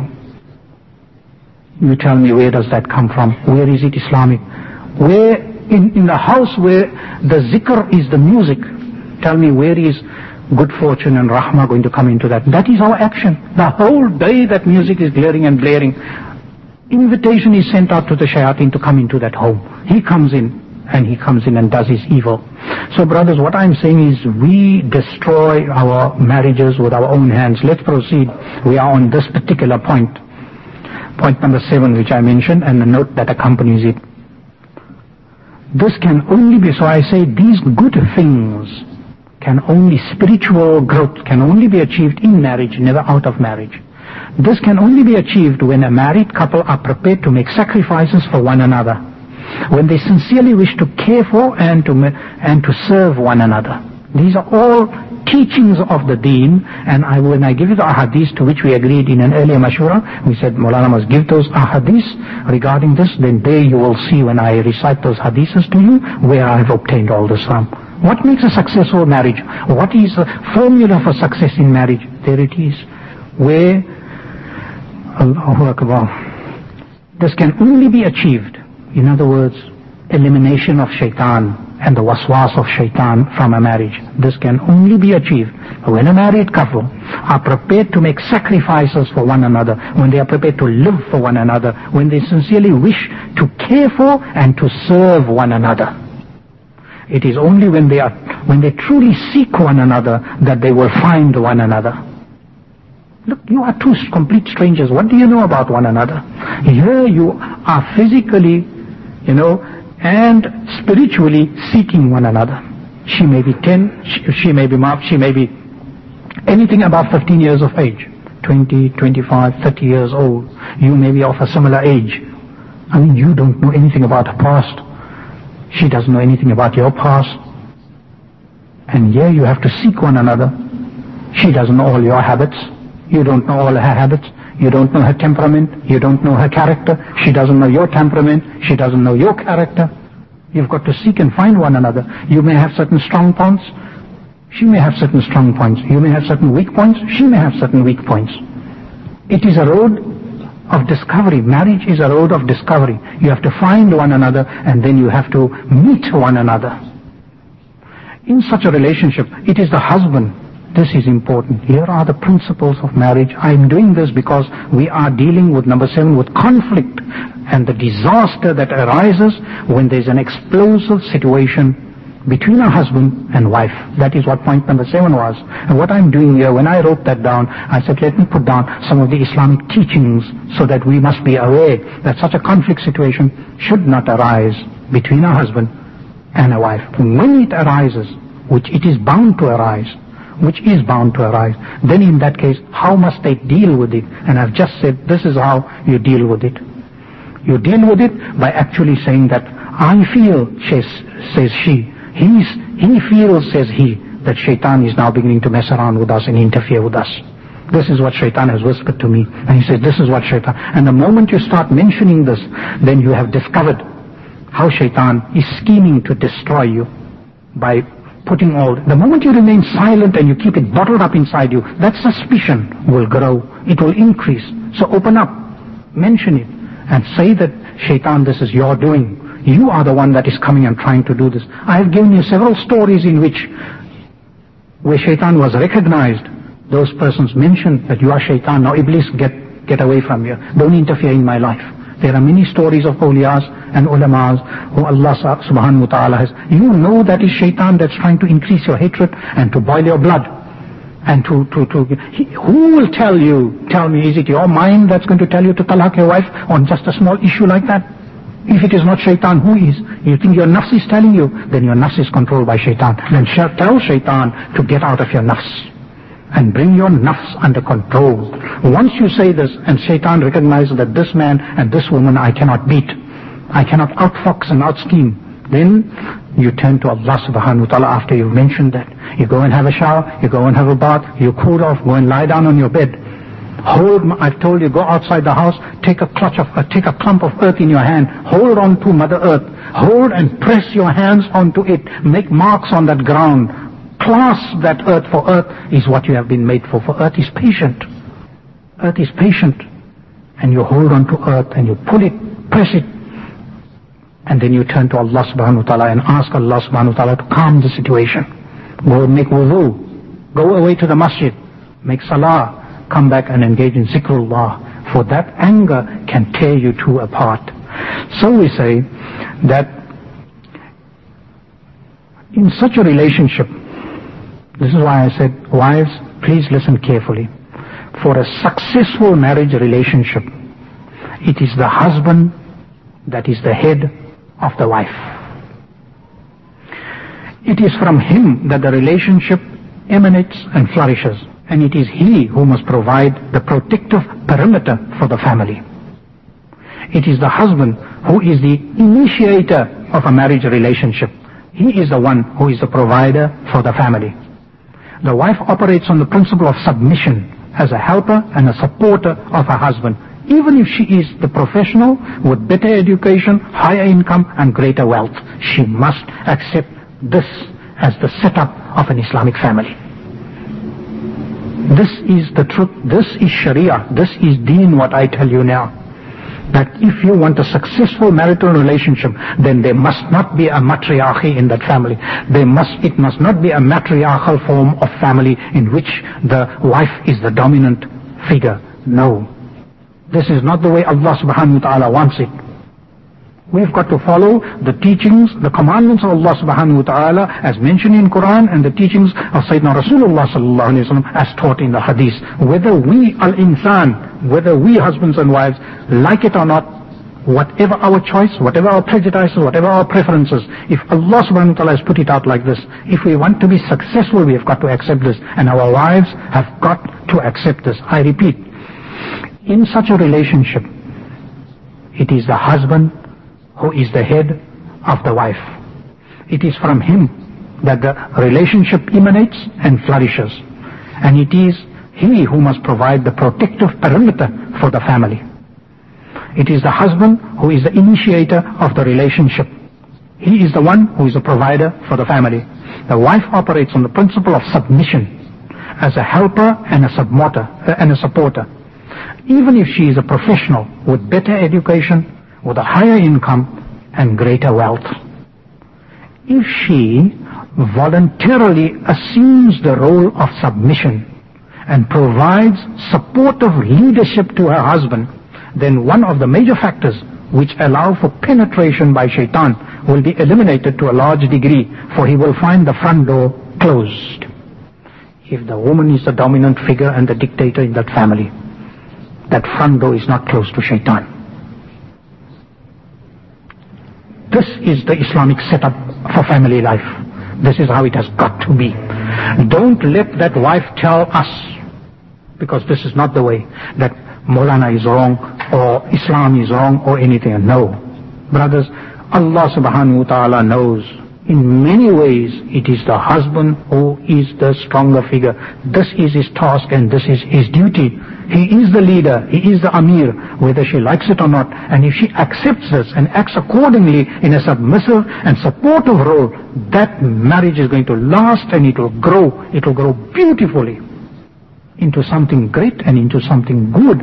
You tell me, where does that come from? Where is it Islamic? Where, in, in the house where the zikr is the music, tell me where is good fortune and rahmah going to come into that? That is our action. The whole day that music is blaring and blaring. Invitation is sent out to the shayateen to come into that home. He comes in. And he comes in and does his evil. So brothers, what I'm saying is we destroy our marriages with our own hands. Let's proceed. We are on this particular point. Point number seven, which I mentioned, and the note that accompanies it. This can only be, so I say these good things can only, spiritual growth can only be achieved in marriage, never out of marriage. This can only be achieved when a married couple are prepared to make sacrifices for one another, when they sincerely wish to care for and to and to serve one another. These are all teachings of the deen, and I, when I give you the ahadith to which we agreed in an earlier mashura, we said Maulana must give those ahadith regarding this, then there you will see when I recite those hadiths to you where I have obtained all this from. What makes a successful marriage? What is the formula for success in marriage? There it is. Where, Allahu Akbar, this can only be achieved. In other words, elimination of shaitan and the waswas of shaitan from a marriage. This can only be achieved when a married couple are prepared to make sacrifices for one another, when they are prepared to live for one another, when they sincerely wish to care for and to serve one another. It is only when they are, when they truly seek one another that they will find one another. Look, you are two complete strangers. What do you know about one another? Here you are physically, you know, and spiritually seeking one another. She may be ten, she, she may be marked, she may be anything above fifteen years of age. twenty, twenty-five, thirty years old. You may be of a similar age. I mean, you don't know anything about her past. She doesn't know anything about your past. And here you have to seek one another. She doesn't know all your habits. You don't know all her habits. You don't know her temperament. You don't know her character. She doesn't know your temperament. She doesn't know your character. You've got to seek and find one another. You may have certain strong points. She may have certain strong points. You may have certain weak points. She may have certain weak points. It is a road of discovery. Marriage is a road of discovery. You have to find one another, and then you have to meet one another. In such a relationship, it is the husband. This is important. Here are the principles of marriage. I am doing this because we are dealing with, number seven, with conflict and the disaster that arises when there is an explosive situation between a husband and wife. That is what point number seven was. And what I'm doing here, when I wrote that down, I said, let me put down some of the Islamic teachings so that we must be aware that such a conflict situation should not arise between a husband and a wife. When it arises, which it is bound to arise, which is bound to arise, then in that case, how must they deal with it? And I've just said, this is how you deal with it. You deal with it by actually saying that, I feel, says she, He's, he feels, says he, that shaitan is now beginning to mess around with us and interfere with us. This is what shaitan has whispered to me. And he says, this is what shaitan. And the moment you start mentioning this, then you have discovered how shaitan is scheming to destroy you by putting all. The moment you remain silent and you keep it bottled up inside you, that suspicion will grow. It will increase. So open up, mention it, and say that, shaitan, this is your doing. You are the one that is coming and trying to do this. I have given you several stories in which, where shaitan was recognized, those persons mentioned that you are shaitan, now Iblis, get, get away from you. Don't interfere in my life. There are many stories of awliyas and ulamas who Allah subhanahu wa ta'ala has. You know that is shaitan that's trying to increase your hatred and to boil your blood. And to, to, to, he, who will tell you, tell me, is it your mind that's going to tell you to talaq your wife on just a small issue like that? If it is not shaitan, who is? You think your nafs is telling you, then your nafs is controlled by shaitan. Then tell shaitan to get out of your nafs and bring your nafs under control. Once you say this and shaitan recognizes that this man and this woman I cannot beat, I cannot outfox and outscheme, then you turn to Allah subhanahu wa ta'ala after you've mentioned that. You go and have a shower, you go and have a bath, you cool off, go and lie down on your bed. Hold, I've told you, go outside the house, take a clutch of, uh, take a clump of earth in your hand, hold on to Mother Earth, hold and press your hands onto it, make marks on that ground, clasp that earth, for earth is what you have been made for, for earth is patient, earth is patient, and you hold on to earth and you pull it, press it, and then you turn to Allah subhanahu wa ta'ala and ask Allah subhanahu wa ta'ala to calm the situation. Go make wudu, go away to the masjid, make salah, come back and engage in zikrullah, for that anger can tear you two apart. So we say that in such a relationship, this is why I said, wives, please listen carefully. For a successful marriage relationship, it is the husband that is the head of the wife. It is from him that the relationship emanates and flourishes. And it is he who must provide the protective perimeter for the family. It is the husband who is the initiator of a marriage relationship. He is the one who is the provider for the family. The wife operates on the principle of submission as a helper and a supporter of her husband, even if she is the professional with better education, higher income and greater wealth. She must accept this as the setup of an Islamic family. This is the truth, this is Sharia, this is Deen, what I tell you now. That if you want a successful marital relationship, then there must not be a matriarchy in that family. There must, it must not be a matriarchal form of family in which the wife is the dominant figure. No. This is not the way Allah subhanahu wa ta'ala wants it. We've got to follow the teachings, the commandments of Allah subhanahu wa ta'ala as mentioned in Quran, and the teachings of Sayyidina Rasulullah sallallahu alayhi wa sallam as taught in the hadith. Whether we, al-insan, whether we husbands and wives like it or not, whatever our choice, whatever our prejudices, whatever our preferences, if Allah subhanahu wa ta'ala has put it out like this, if we want to be successful, we have got to accept this, and our wives have got to accept this. I repeat, in such a relationship, it is the husband who is the head of the wife. It is from him that the relationship emanates and flourishes. And it is he who must provide the protective perimeter for the family. It is the husband who is the initiator of the relationship. He is the one who is the provider for the family. The wife operates on the principle of submission as a helper and a submotor, uh, and a supporter. Even if she is a professional with better education, with a higher income and greater wealth, if she voluntarily assumes the role of submission and provides supportive leadership to her husband, then one of the major factors which allow for penetration by shaitan will be eliminated to a large degree, for he will find the front door closed. If the woman is the dominant figure and the dictator in that family, that front door is not closed to shaitan. This is the Islamic setup for family life. This is how it has got to be. Don't let that wife tell us, because this is not the way, that Maulana is wrong or Islam is wrong or anything. No. Brothers, Allah subhanahu wa ta'ala knows. In many ways, it is the husband who is the stronger figure. This is his task and this is his duty. He is the leader, he is the Amir, whether she likes it or not. And if she accepts this and acts accordingly in a submissive and supportive role, that marriage is going to last and it will grow. It will grow beautifully into something great and into something good.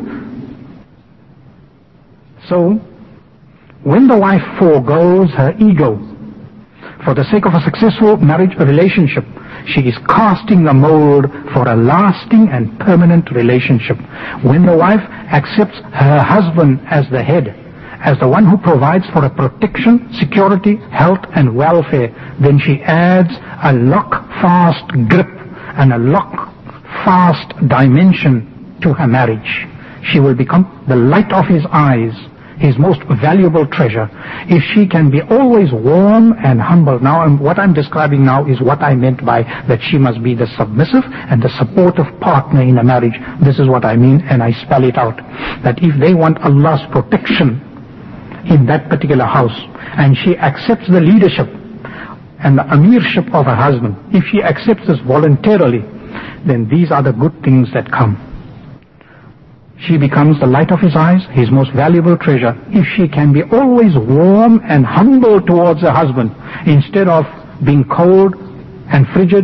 So, when the wife forgoes her ego for the sake of a successful marriage relationship, she is casting the mold for a lasting and permanent relationship. When the wife accepts her husband as the head, as the one who provides for a protection, security, health and welfare, then she adds a lock-fast grip and a lock-fast dimension to her marriage. She will become the light of his eyes, his most valuable treasure. If she can be always warm and humble. Now, what I'm describing now is what I meant by that she must be the submissive and the supportive partner in a marriage. This is what I mean, and I spell it out. That if they want Allah's protection in that particular house, and she accepts the leadership and the amirship of her husband, if she accepts this voluntarily, then these are the good things that come. She becomes the light of his eyes, his most valuable treasure. If she can be always warm and humble towards her husband, instead of being cold and frigid,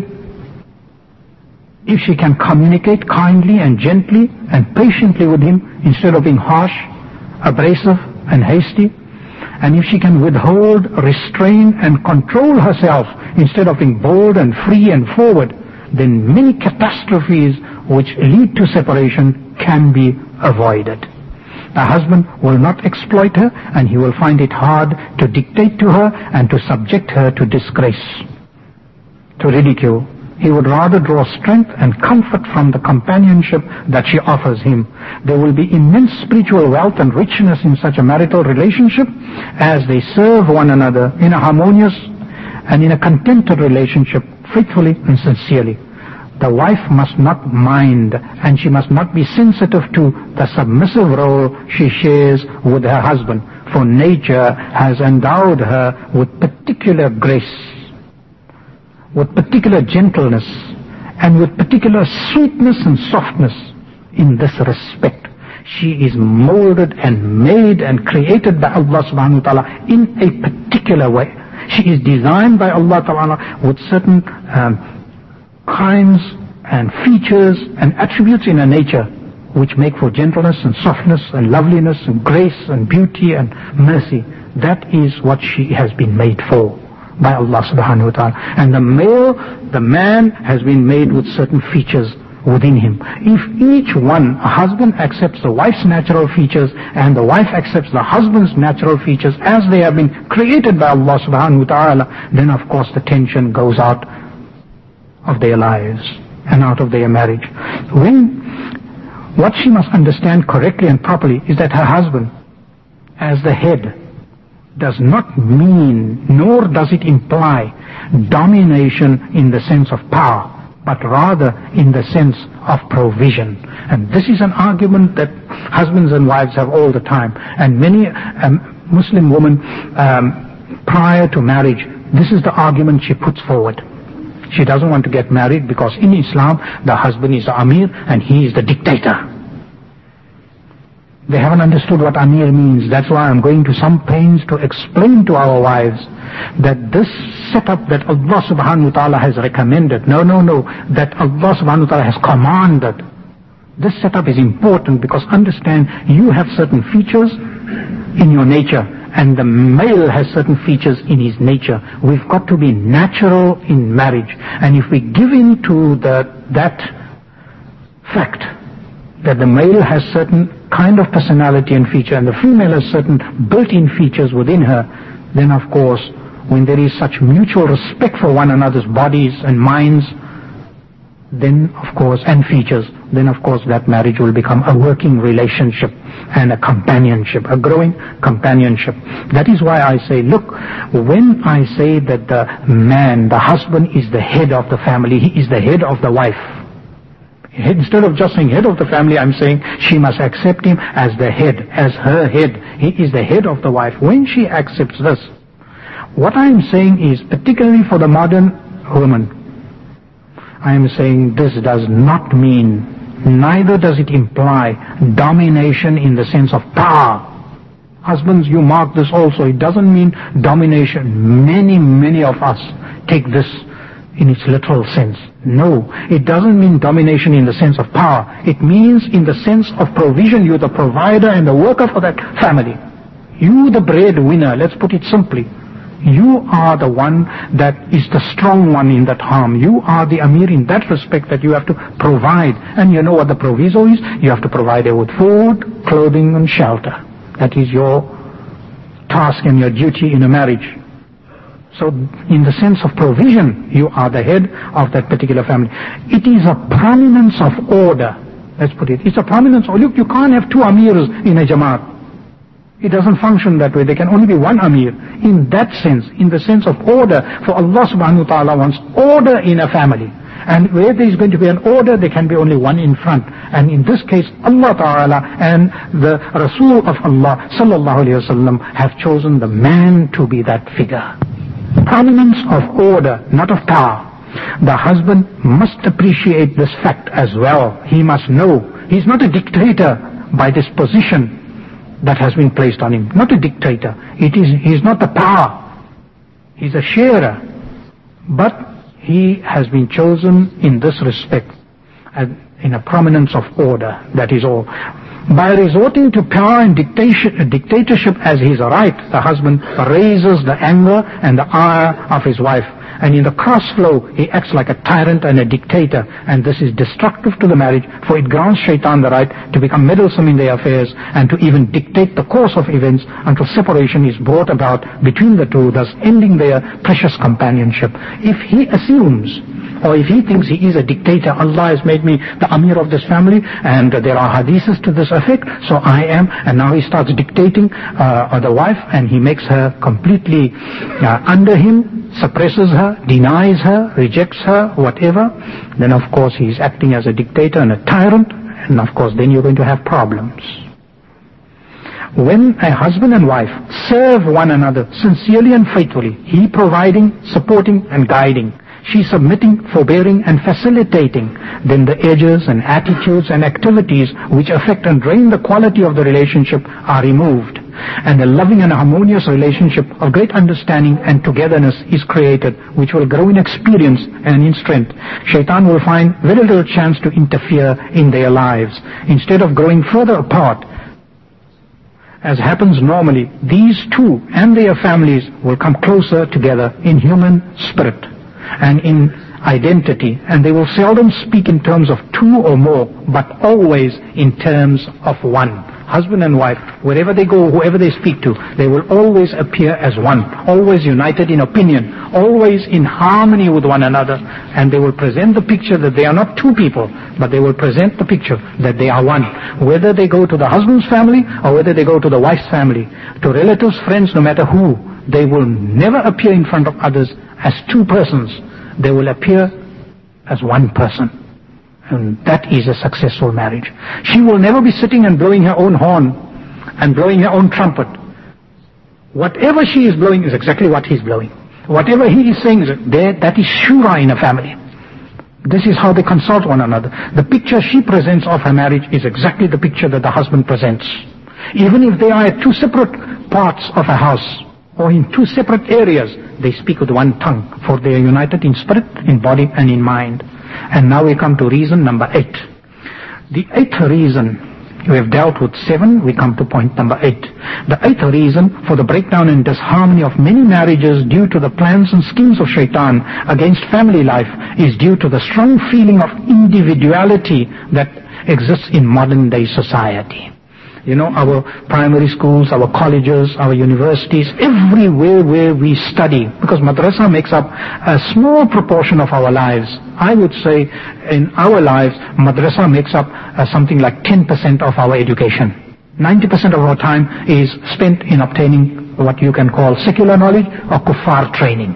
if she can communicate kindly and gently and patiently with him, instead of being harsh, abrasive and hasty, and if she can withhold, restrain and control herself, instead of being bold and free and forward, then many catastrophes which lead to separation can be avoided. The husband will not exploit her, and he will find it hard to dictate to her and to subject her to disgrace, to ridicule. He would rather draw strength and comfort from the companionship that she offers him. There will be immense spiritual wealth and richness in such a marital relationship as they serve one another in a harmonious and in a contented relationship, faithfully and sincerely. The wife must not mind, and she must not be sensitive to the submissive role she shares with her husband, for nature has endowed her with particular grace, with particular gentleness, and with particular sweetness and softness in this respect. She is molded and made and created by Allah subhanahu wa ta'ala in a particular way. She is designed by Allah ta'ala with certain um, kinds and features and attributes in her nature which make for gentleness and softness and loveliness and grace and beauty and mercy. That is what she has been made for by Allah subhanahu wa ta'ala. And the male, the man has been made with certain features within him. If each one, a husband accepts the wife's natural features and the wife accepts the husband's natural features as they have been created by Allah subhanahu wa ta'ala, then of course the tension goes out of their lives and out of their marriage. When, what she must understand correctly and properly is that her husband, as the head, does not mean, nor does it imply domination in the sense of power, but rather in the sense of provision. And this is an argument that husbands and wives have all the time. And many um, Muslim women, um, prior to marriage, this is the argument she puts forward. She doesn't want to get married because in Islam, the husband is the Amir and he is the dictator. They haven't understood what Amir means. That's why I'm going to some pains to explain to our wives that this setup that Allah subhanahu wa ta'ala has recommended, no, no, no, that Allah subhanahu wa ta'ala has commanded, this setup is important because understand, you have certain features in your nature and the male has certain features in his nature. We've got to be natural in marriage. And if we give in to the, that fact that the male has certain kind of personality and feature and the female has certain built-in features within her, then of course when there is such mutual respect for one another's bodies and minds, then of course, and features, then of course that marriage will become a working relationship and a companionship, a growing companionship. That is why I say, look, when I say that the man, the husband is the head of the family, he is the head of the wife. Instead of just saying head of the family, I'm saying she must accept him as the head, as her head. He is the head of the wife. When she accepts this, what I'm saying is, particularly for the modern woman, I am saying this does not mean, neither does it imply domination in the sense of power. Husbands, you mark this also. It doesn't mean domination. Many, many of us take this in its literal sense. No, it doesn't mean domination in the sense of power. It means in the sense of provision. You're the provider and the worker for that family. You the breadwinner, let's put it simply. You are the one that is the strong one in that home. You are the Amir in that respect, that you have to provide. And you know what the proviso is? You have to provide her with food, clothing and shelter. That is your task and your duty in a marriage. So in the sense of provision, you are the head of that particular family. It is a prominence of order. Let's put it. It's a prominence. Oh, look, you can't have two Amirs in a Jamaat. It doesn't function that way. There can only be one Amir. In that sense, in the sense of order, for Allah subhanahu wa ta'ala wants order in a family. And where there is going to be an order, there can be only one in front. And in this case, Allah ta'ala and the Rasul of Allah sallallahu alayhi wa sallam have chosen the man to be that figure. Prominence of order, not of power. The husband must appreciate this fact as well. He must know. He's not a dictator by this position that has been placed on him. Not a dictator. It is, he's not the power. He's a sharer. But he has been chosen in this respect, in a prominence of order. That is all. By resorting to power and dictatorship as his right, the husband raises the anger and the ire of his wife. And in the cross flow, he acts like a tyrant and a dictator. And this is destructive to the marriage, for it grants shaitan the right to become meddlesome in their affairs and to even dictate the course of events until separation is brought about between the two, thus ending their precious companionship. If he assumes, or if he thinks he is a dictator, Allah has made me the Amir of this family, and there are hadiths to this effect, so I am, and now he starts dictating uh, the wife, and he makes her completely uh, under him, suppresses her, denies her, rejects her, whatever, then of course he is acting as a dictator and a tyrant, and of course then you're going to have problems. When a husband and wife serve one another sincerely and faithfully, he providing, supporting and guiding, she submitting, forbearing and facilitating, then the edges and attitudes and activities which affect and drain the quality of the relationship are removed. And a loving and harmonious relationship of great understanding and togetherness is created, which will grow in experience and in strength. Shaitan will find very little chance to interfere in their lives. Instead of growing further apart, as happens normally, these two and their families will come closer together in human spirit and in identity, and they will seldom speak in terms of two or more, but always in terms of one. Husband and wife, wherever they go, whoever they speak to, they will always appear as one, always united in opinion, always in harmony with one another, and they will present the picture that they are not two people, but they will present the picture that they are one. Whether they go to the husband's family or whether they go to the wife's family, to relatives, friends, no matter who, they will never appear in front of others as two persons. They will appear as one person. And that is a successful marriage. She will never be sitting and blowing her own horn and blowing her own trumpet. Whatever she is blowing is exactly what he is blowing. Whatever he is saying, is there, that is shura in a family. This is how they consult one another. The picture she presents of her marriage is exactly the picture that the husband presents. Even if they are at two separate parts of a house or in two separate areas, they speak with one tongue, for they are united in spirit, in body, and in mind. And now we come to reason number eight. The eighth reason, we have dealt with seven, we come to point number eight. The eighth reason for the breakdown and disharmony of many marriages due to the plans and schemes of shaitan against family life is due to the strong feeling of individuality that exists in modern day society. You know, our primary schools, our colleges, our universities, everywhere where we study, because madrasa makes up a small proportion of our lives. I would say in our lives, madrasa makes up uh, something like ten percent of our education. ninety percent of our time is spent in obtaining what you can call secular knowledge or kuffar training.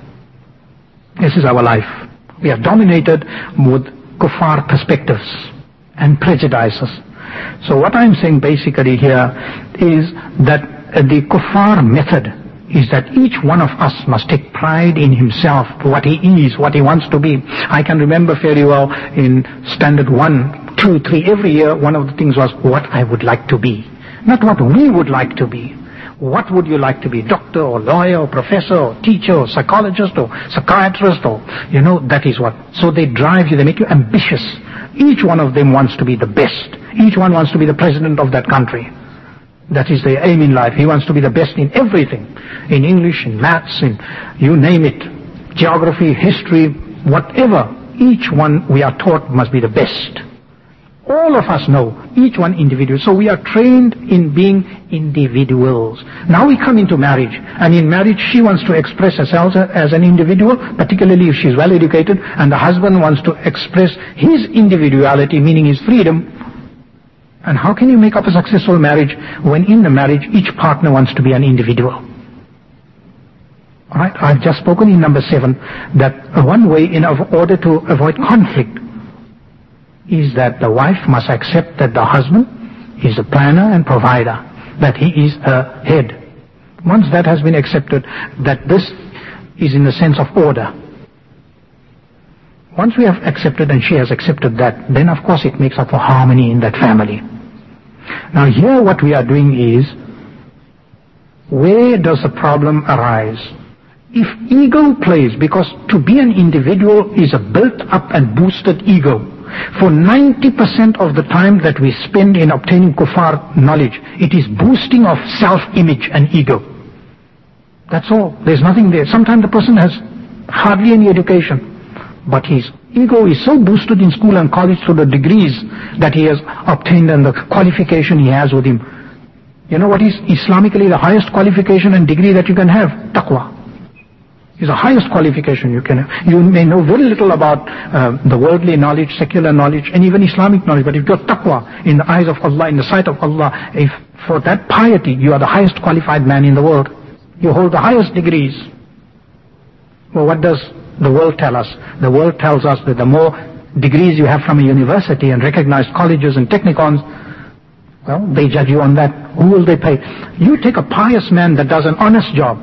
This is our life. We are dominated with kuffar perspectives and prejudices. So what I'm saying basically here is that uh, the kuffar method is that each one of us must take pride in himself, what he is, what he wants to be. I can remember fairly well in standard one, two, three, every year one of the things was what I would like to be. Not what we would like to be. What would you like to be? Doctor or lawyer or professor or teacher or psychologist or psychiatrist or, you know, that is what. So they drive you, they make you ambitious. Each one of them wants to be the best. Each one wants to be the president of that country. That is their aim in life. He wants to be the best in everything. In English, in maths, in you name it. Geography, history, whatever. Each one we are taught must be the best. All of us know, each one individual. So we are trained in being individuals. Now we come into marriage. And in marriage, she wants to express herself as an individual, particularly if she is well educated, and the husband wants to express his individuality, meaning his freedom. And how can you make up a successful marriage when in the marriage each partner wants to be an individual? Alright, I've just spoken in number seven that one way in order to avoid conflict is that the wife must accept that the husband is a planner and provider, that he is her head. Once that has been accepted, that this is in the sense of order. Once we have accepted and she has accepted that, then of course it makes up for harmony in that family. Now here what we are doing is, where does the problem arise? If ego plays, because to be an individual is a built up and boosted ego. For ninety percent of the time that we spend in obtaining kuffar knowledge, it is boosting of self-image and ego. That's all. There's nothing there. Sometimes the person has hardly any education, but his ego is so boosted in school and college through the degrees that he has obtained and the qualification he has with him. You know what is Islamically the highest qualification and degree that you can have? Taqwa is the highest qualification you can have. You may know very little about uh, the worldly knowledge, secular knowledge, and even Islamic knowledge, but if you've got taqwa in the eyes of Allah, in the sight of Allah, if for that piety you are the highest qualified man in the world, you hold the highest degrees. Well, what does the world tell us? The world tells us that the more degrees you have from a university and recognized colleges and technicons, well, they judge you on that. Who will they pay? You take a pious man that does an honest job,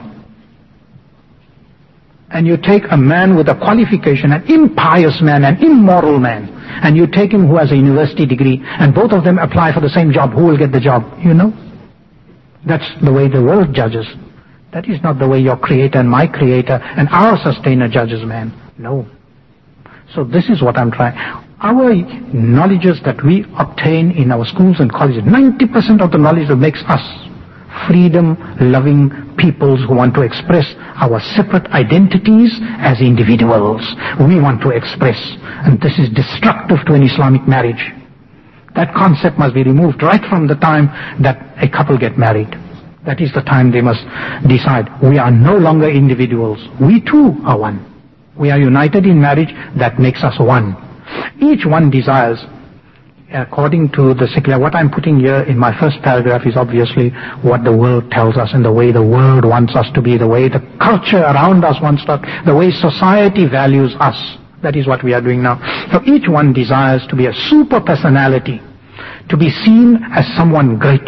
and you take a man with a qualification, an impious man, an immoral man, and you take him who has a university degree, and both of them apply for the same job, who will get the job? You know? That's the way the world judges. That is not the way your Creator and my Creator and our Sustainer judges man. No. So this is what I'm trying. Our knowledges that we obtain in our schools and colleges, ninety percent of the knowledge that makes us freedom-loving peoples who want to express our separate identities as individuals. We want to express, and this is destructive to an Islamic marriage. That concept must be removed right from the time that a couple get married. That is the time they must decide, we are no longer individuals. We too are one. We are united in marriage. That makes us one. Each one desires, according to the secular, what I'm putting here in my first paragraph is obviously what the world tells us and the way the world wants us to be, the way the culture around us wants us, the way society values us. That is what we are doing now. So each one desires to be a super personality, to be seen as someone great.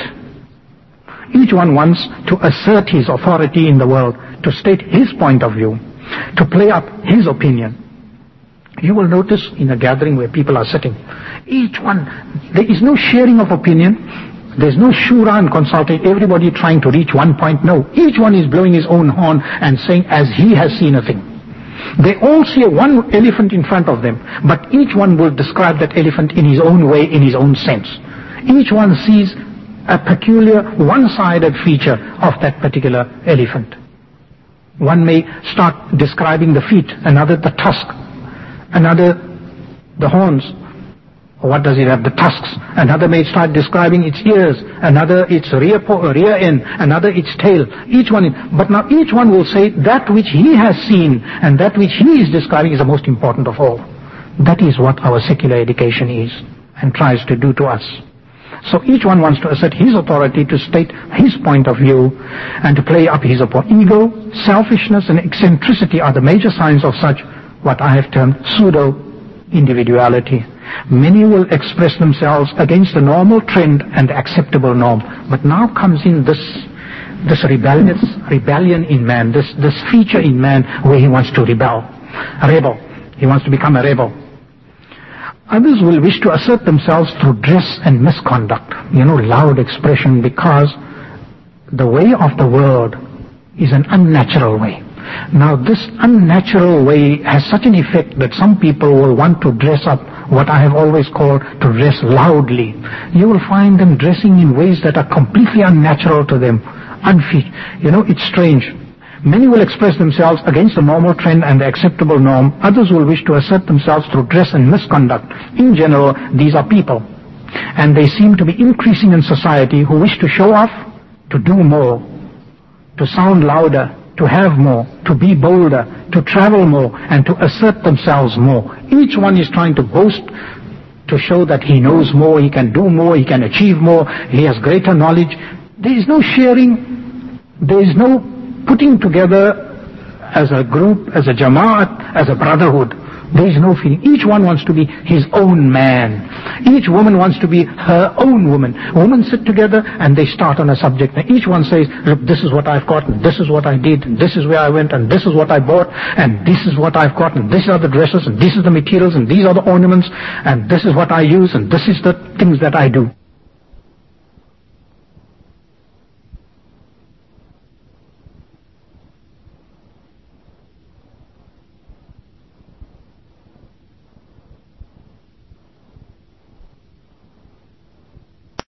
Each one wants to assert his authority in the world, to state his point of view, to play up his opinion. You will notice in a gathering where people are sitting, each one, there is no sharing of opinion, there's no shura and consulting, everybody trying to reach one point. No, each one is blowing his own horn and saying as he has seen a thing. They all see one elephant in front of them, but each one will describe that elephant in his own way, in his own sense. Each one sees a peculiar one-sided feature of that particular elephant. One may start describing the feet, another the tusk, another the horns. What does it have? The tusks. Another may start describing its ears, another its rear, rear end, another its tail. Each one, but now each one will say that which he has seen and that which he is describing is the most important of all. That is what our secular education is and tries to do to us. So each one wants to assert his authority, to state his point of view, and to play up his ego. Selfishness and eccentricity are the major signs of such, what I have termed pseudo-individuality. Many will express themselves against the normal trend and acceptable norm. But now comes in this this rebellious rebellion in man, this, this feature in man where he wants to rebel. A rebel. He wants to become a rebel. Others will wish to assert themselves through dress and misconduct. You know, loud expression, because the way of the world is an unnatural way. Now this unnatural way has such an effect that some people will want to dress up, what I have always called to dress loudly. You will find them dressing in ways that are completely unnatural to them, unfit. You know, it's strange. Many will express themselves against the normal trend and the acceptable norm. Others will wish to assert themselves through dress and misconduct. In general, these are people. And they seem to be increasing in society who wish to show off, to do more, to sound louder, to have more, to be bolder, to travel more, and to assert themselves more. Each one is trying to boast, to show that he knows more, he can do more, he can achieve more, he has greater knowledge. There is no sharing, there is no putting together as a group, as a jama'at, as a brotherhood. There is no feeling. Each one wants to be his own man. Each woman wants to be her own woman. Women sit together and they start on a subject. And each one says, look, this is what I've got, and this is what I did, and this is where I went, and this is what I bought, and this is what I've got, and these are the dresses, and these are the materials, and these are the ornaments, and this is what I use, and this is the things that I do.